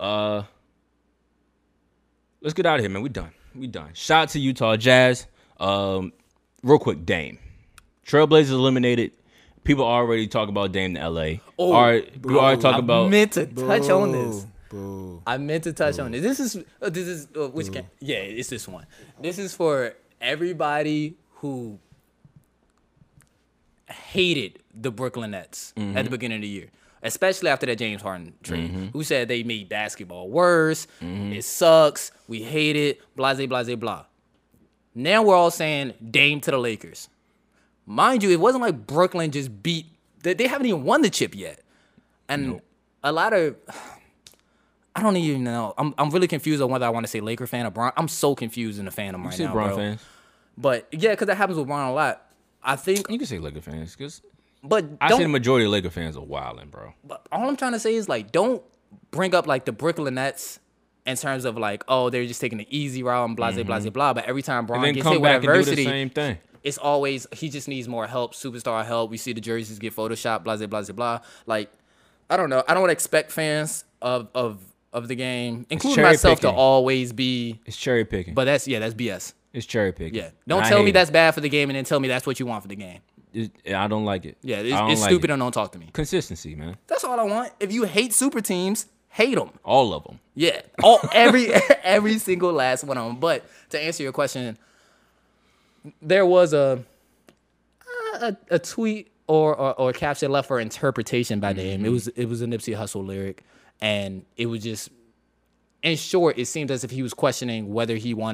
Let's get out of here, man. We done. Shout out to Utah Jazz. Real quick, Dame. Trailblazers eliminated. People already talk about Dame to LA.
Oh,
we already talk about.
I meant to touch on this. I meant to touch on this. This is which game? Yeah, it's this one. This is for everybody who hated the Brooklyn Nets at the beginning of the year, especially after that James Harden trade. Who said they made basketball worse? It sucks. We hate it. Blah, blah, blah, blah. Now we're all saying Dame to the Lakers. Mind you, it wasn't like Brooklyn just beat. They haven't even won the chip yet, and a lot of. I don't even know. I'm really confused on whether I want to say Laker fan or Bron. I'm so confused in the fandom right now,
Bron
bro.
Fans.
But yeah, because that happens with Bron a lot. I think
you can say Laker fans,
but
I say the majority of Laker fans are wilding, bro.
But all I'm trying to say is like, don't bring up like the Brooklyn Nets in terms of like, oh, they're just taking the easy route and blah, blah, blah, blah. But every time Bron gets hit with adversity,
same thing.
It's always he just needs more help, superstar help. We see the jerseys get photoshopped, blah, blah, blah, blah. Like, I don't know. I don't expect fans of the game, including myself, to always be.
It's cherry picking.
But that's BS.
It's cherry picking.
Yeah. Don't tell me that's bad for the game and then tell me that's what you want for the game.
I don't like it.
Yeah, it's stupid and don't talk to me.
Consistency, man.
That's all I want. If you hate super teams, hate them.
All of them.
Yeah. Every single last one of them. But to answer your question, there was a tweet or caption left for interpretation by Dame. It was a Nipsey Hussle lyric, and it was just, in short, it seemed as if he was questioning whether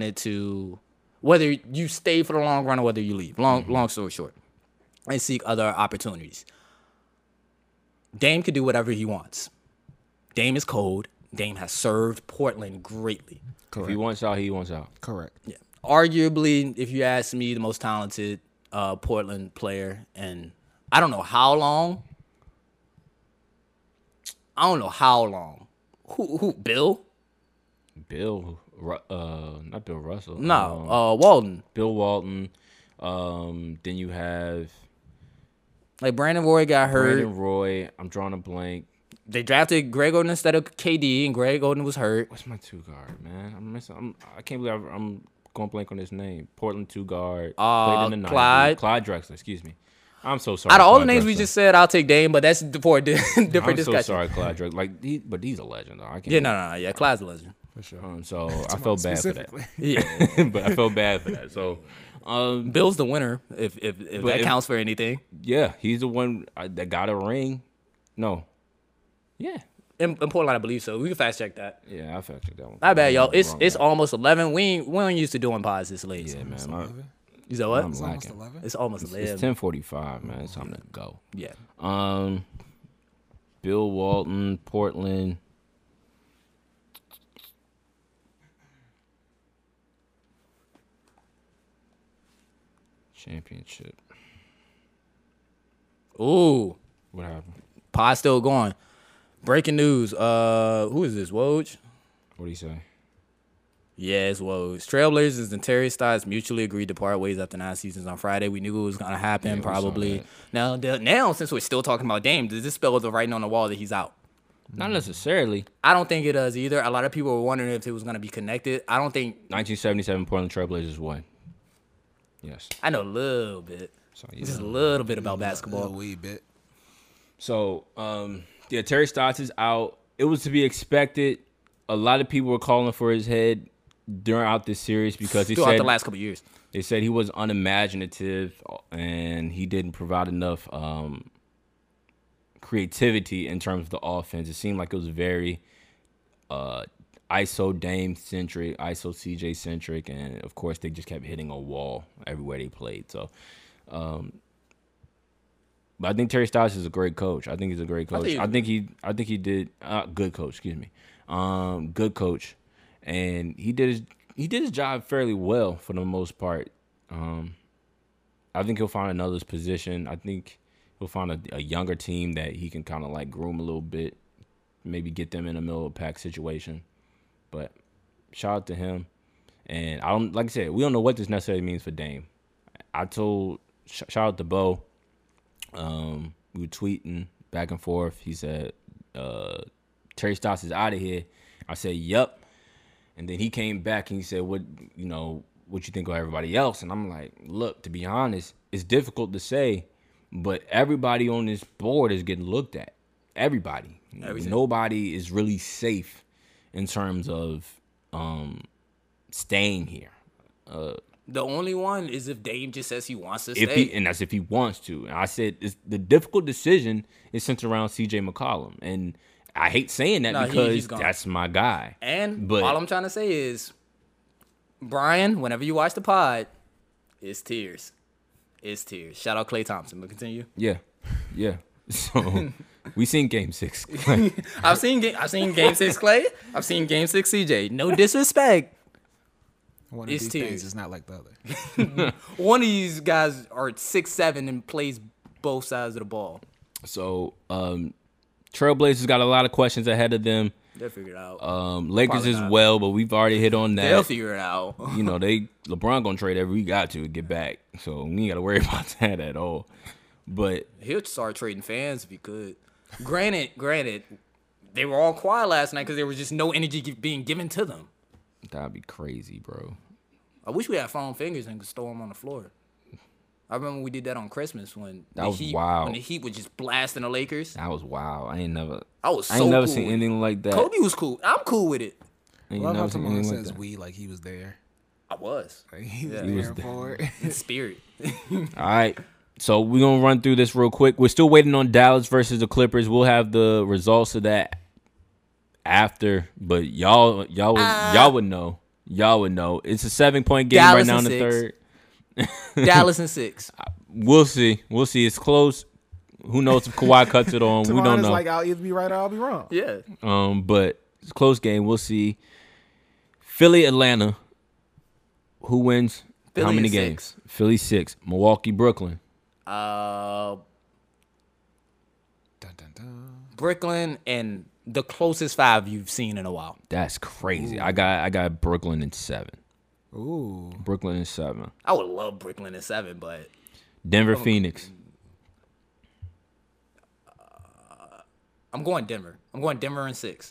you stay for the long run or whether you leave. Long story short, and seek other opportunities. Dame could do whatever he wants. Dame is cold. Dame has served Portland greatly.
Correct. If he wants out, he wants out.
Correct.
Yeah. Arguably, if you ask me, the most talented Portland player, and I don't know how long, I don't know how long. Who? Bill?
Not Bill Russell.
No, Walton.
Bill Walton. Then you have
like Brandon Roy got hurt.
Brandon Roy. I'm drawing a blank.
They drafted Greg Oden instead of KD, and Greg Oden was hurt.
What's my 2 guard, man? I can't believe I'm going blank on his name. Portland 2 guard. Played in the
Clyde.
90s. Clyde Drexler. Excuse me. I'm so sorry.
Out of all
Clyde
the names
Drexler.
we just said, I'll take Dame, but that's for a different discussion.
I'm so sorry, Clyde Drexler. But he's a legend, though. I can't.
Yeah, no. Yeah, Clyde's a legend.
For sure. So I felt bad for that.
Yeah,
but I felt bad for that. So
Bill's the winner if that counts for anything.
Yeah, he's the one that got a ring. No. Yeah.
In Portland, I believe so. We can fact check that.
Yeah, I fact check that one.
Not bad, y'all. It's almost 11. We ain't used to doing pods this late.
Yeah, man.
You said what?
It's almost 11.
It's almost 11.
It's 10:45, man. It's time to go.
Yeah.
Bill Walton, Portland. Championship.
Ooh.
What happened?
Pod still going. Breaking news. Who is this? Woj?
What do you say?
Yeah, it's Woj. Trailblazers and Terry Stotts mutually agreed to part ways after 9 seasons on Friday. We knew it was gonna happen, probably. Now, since we're still talking about Dame, does this spell the writing on the wall that he's out?
Not necessarily.
I don't think it does either. A lot of people were wondering if it was gonna be connected. I don't think.
1977 Portland Trailblazers won. Yes.
I know a little bit. So, just a little bit about basketball.
A wee bit.
So, yeah, Terry Stotts is out. It was to be expected. A lot of people were calling for his head throughout this series because
throughout the last couple of years.
They said he was unimaginative and he didn't provide enough creativity in terms of the offense. It seemed like it was very ISO Dame centric, ISO CJ centric, and of course they just kept hitting a wall everywhere they played. So, but I think Terry Stotts is a great coach. I think he's a great coach. I think he did good coach. Excuse me, good coach, and he did his job fairly well for the most part. I think he'll find another position. I think he'll find a younger team that he can kind of like groom a little bit, maybe get them in a middle of the pack situation. But shout out to him, and like I said, we don't know what this necessarily means for Dame. Shout out to Bo. We were tweeting back and forth. He said, Terry Stotts is out of here. I said, yup. And then he came back and he said, what you think of everybody else? And I'm like, look, to be honest, it's difficult to say, but everybody on this board is getting looked at. Everybody. Nobody is really safe in terms of staying here.
The only one is if Dame just says he wants to stay.
And that's if he wants to. And I said the difficult decision is centered around CJ McCollum. And I hate saying that because that's my guy.
But all I'm trying to say is, Brian, whenever you watch the pod, it's tears. It's tears. Shout out Klay Thompson. But continue.
Yeah. So we seen Game 6.
I've seen Game 6 Klay. I've seen Game 6 CJ. No disrespect.
One of these things is not like the
other. One of these guys are 6'7" and plays both sides of the ball.
So, Trailblazers got a lot of questions ahead of them.
They'll figure it out.
Lakers as well, but we've already hit on that.
They'll figure it out.
LeBron gonna trade every we got to get back, so we ain't gotta worry about that at all. But
he'll start trading fans if he could. Granted, they were all quiet last night because there was just no energy being given to them.
That'd be crazy, bro.
I wish we had foam fingers and could store them on the floor. I remember we did that on Christmas when
wild.
When the Heat was just blasting the Lakers.
That was wild. I ain't never
cool
seen anything like that.
Kobe was cool. I'm cool with it.
I love how Tamon says we like he was there.
I was.
Like he was there for it.
In spirit.
All right. So we're going to run through this real quick. We're still waiting on Dallas versus the Clippers. We'll have the results of that after, but y'all would know. Y'all would know. It's a 7-point game
Dallas
right now in the third.
Dallas in 6.
We'll see. It's close. Who knows if Kawhi cuts it on? We don't know.
Like I'll either be right or I'll be wrong.
Yeah.
But it's a close game. We'll see. Philly, Atlanta. Who wins?
Philly
how many games?
6.
Philly 6. Milwaukee, Brooklyn.
Dun, dun, dun.
Brooklyn, and the closest 5 you've seen in a while.
That's crazy. Ooh. I got Brooklyn in 7.
Ooh.
Brooklyn in 7.
I would love Brooklyn in 7, but
Denver, Phoenix.
I'm going Denver. I'm going Denver in 6.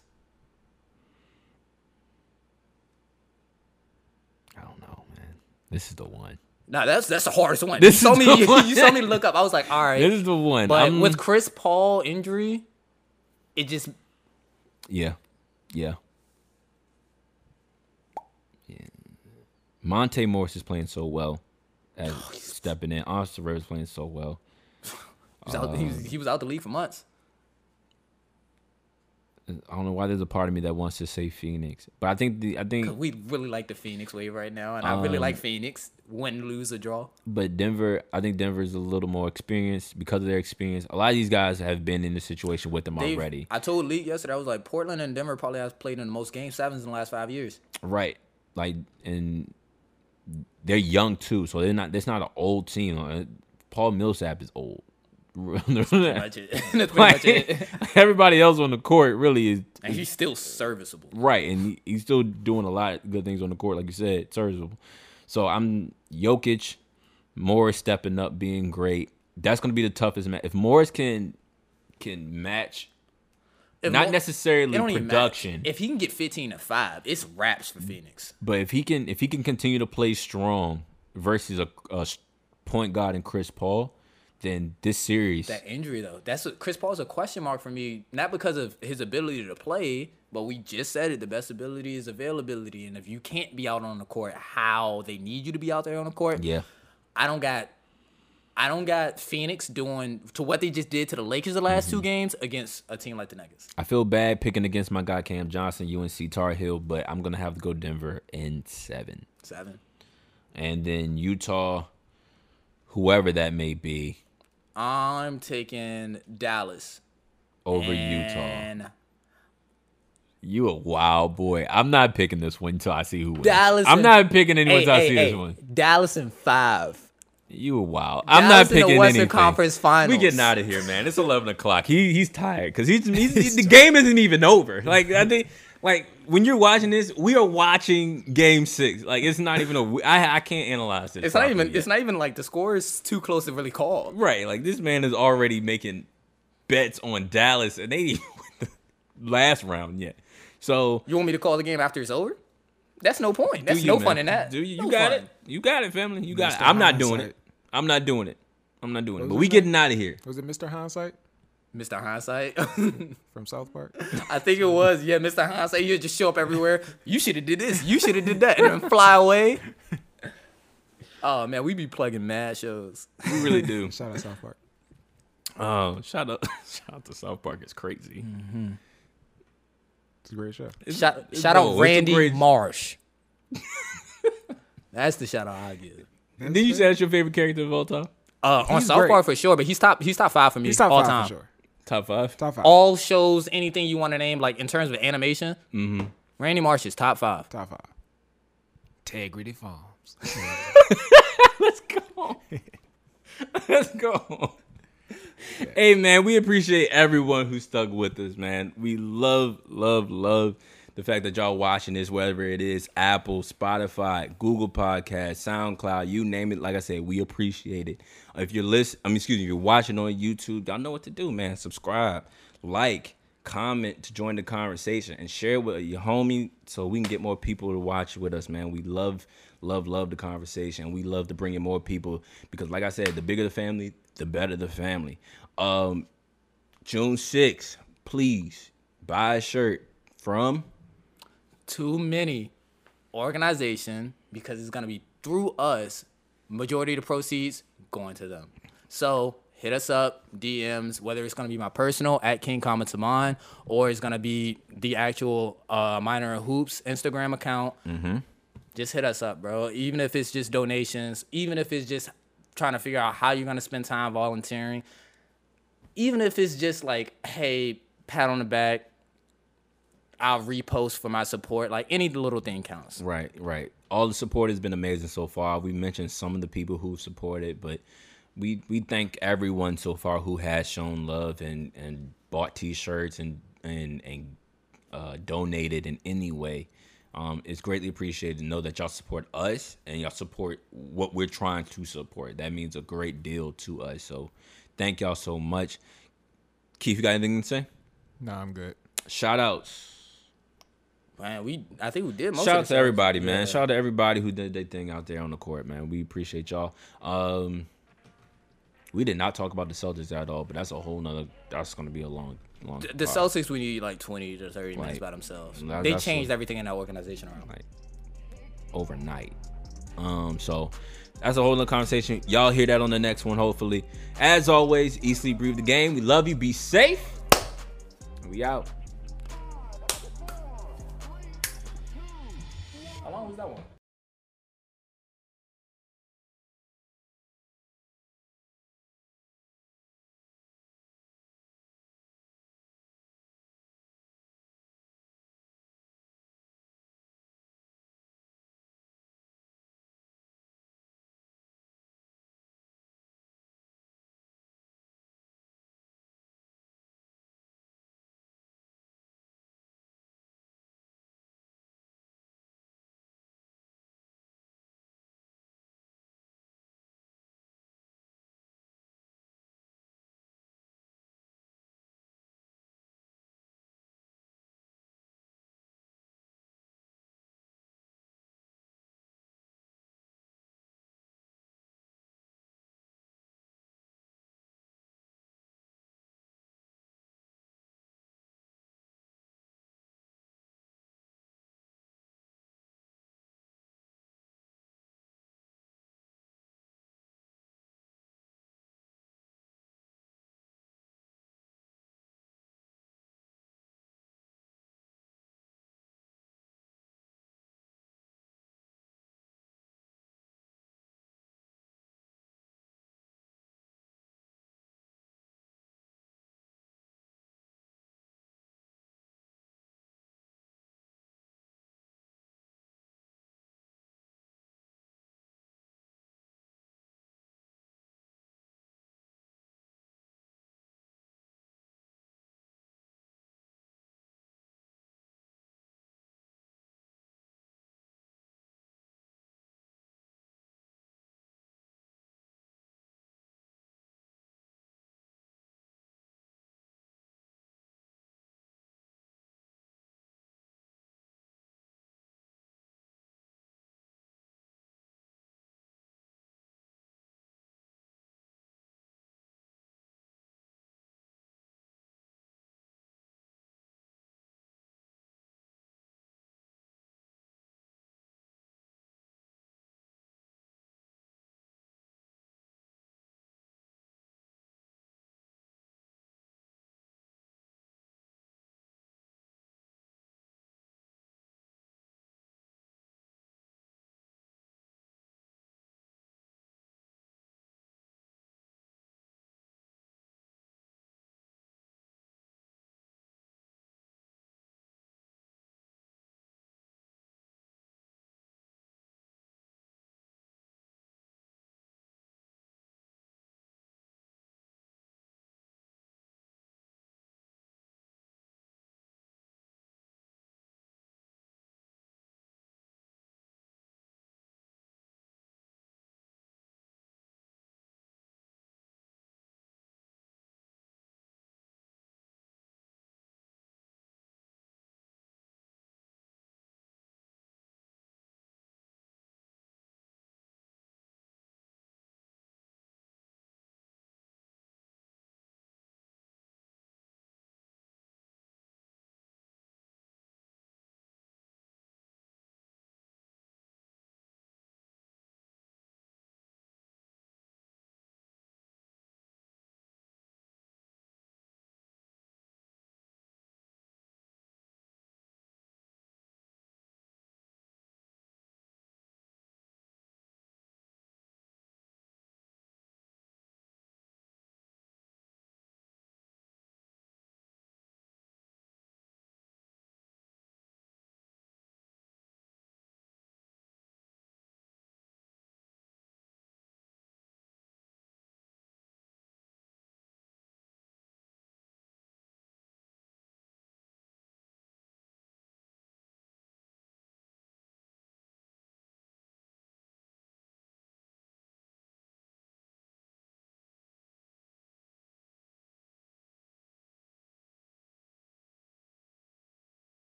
I don't know, man. This is the one.
No, that's the hardest one.
This
you
is the one.
You told me to look up. I was like, all right.
This is the one.
But with Chris Paul injury, it just
Yeah. Monte Morris is playing so well as stepping in. Austin Rivers playing so well.
He was out the league for months.
I don't know why there's a part of me that wants to say Phoenix, but I think
we really like the Phoenix way right now, and I really like Phoenix. Win, lose, or draw.
But Denver, I think Denver is a little more experienced because of their experience. A lot of these guys have been in the situation with them already.
I told Lee yesterday, I was like, Portland and Denver probably have played in the most Game 7s in the last 5 years.
Right, like, and they're young too, so they're not. That's not an old team. Paul Millsap is old.
That's pretty much it.
Everybody else on the court really is,
and he's still serviceable,
right? And he's still doing a lot of good things on the court, like you said, serviceable. So I'm Jokic, Morris stepping up, being great. That's going to be the toughest match. If Morris can match, not necessarily production.
If he can get 15 to 5, it's wraps for Phoenix.
But if he can continue to play strong versus a point guard in Chris Paul, then this series.
That injury, though, Chris Paul's a question mark for me, not because of his ability to play, but we just said it, the best ability is availability. And if you can't be out on the court how they need you to be out there on the court,
yeah,
I don't got Phoenix doing to what they just did to the Lakers the last 2 games against a team like the Nuggets.
I feel bad picking against my guy Cam Johnson, UNC Tar Heel, but I'm going to have to go Denver in 7. And then Utah, whoever that may be.
I'm taking Dallas
over Utah. You a wild boy. I'm not picking this one until I see who wins. I'm not picking anyone until I see this one.
Dallas in 5.
You a wild. I'm not picking anything.
Western Conference Finals.
We getting out of here, man. It's 11 o'clock. He's tired because the game isn't even over. Like I think, like when you're watching this, we are watching Game 6. Like it's not even I can't analyze it.
It's not even like the score is too close to really call.
Right. Like this man is already making bets on Dallas, and they didn't even win the last round yet. So
you want me to call the game after it's over? That's no point. That's no fun in that.
Do you? You got it. You got it, family. You got it. I'm not doing it. I'm not doing it. But we getting out of here.
Was it Mr. Hindsight?
Mr. Hindsight
from South Park.
I think it was. Yeah, Mr. Hindsight. You just show up everywhere. You should have did this. You should have did that, and then fly away. Oh man, we be plugging mad shows.
We really do.
Shout out South Park.
Oh, shout out to South Park. It's crazy.
Mm-hmm. It's a great show.
Shout out Randy Marsh. That's the shout out I give.
Did you say that's your favorite character of all time?
On South Park for sure, but he's top 5 for me.
He's top
all
5
time.
for sure.
Top 5?
Top 5.
All shows, anything you want to name, like in terms of animation, Randy Marsh is top 5.
Top 5. Integrity Farms.
Let's go. Let's go. Yeah. Hey, man, we appreciate everyone who stuck with us, man. We love the fact that y'all watching this, wherever it is, Apple, Spotify, Google Podcasts, SoundCloud, you name it. Like I said, we appreciate it. If you're you're watching on YouTube, y'all know what to do, man. Subscribe, like, comment to join the conversation, and share it with your homie so we can get more people to watch with us, man. We love the conversation. We love to bring in more people because, like I said, the bigger the family, the better the family. June 6th, please buy a shirt from
Too Many organization because it's going to be through us. Majority of the proceeds going to them. So hit us up, DMs, whether it's going to be my personal at King Comments of Mine or it's going to be the actual Minor Hoops Instagram account. Just hit us up, bro. Even if it's just donations, even if it's just trying to figure out how you're going to spend time volunteering, even if it's just like, hey, pat on the back, I'll repost for my support. Like any little thing counts.
Right. All the support has been amazing so far. We mentioned some of the people who supported, but we thank everyone so far who has shown love and bought T-shirts and donated in any way. It's greatly appreciated to know that y'all support us and y'all support what we're trying to support. That means a great deal to us. So thank y'all so much. Keith, you got anything to say?
No, I'm good.
Shout outs.
Man, I think we did most
Shout
of
out to everybody, man. Yeah. Shout out to everybody who did their thing out there on the court, man. We appreciate y'all. We did not talk about the Celtics at all, but that's a whole nother. That's going to be a long.
The Celtics, we need like 20 to 30 minutes by themselves. They changed everything in that organization around.
Like overnight. So that's a whole nother conversation. Y'all hear that on the next one, hopefully. As always, eat, sleep, breathe the game. We love you. Be safe. We out.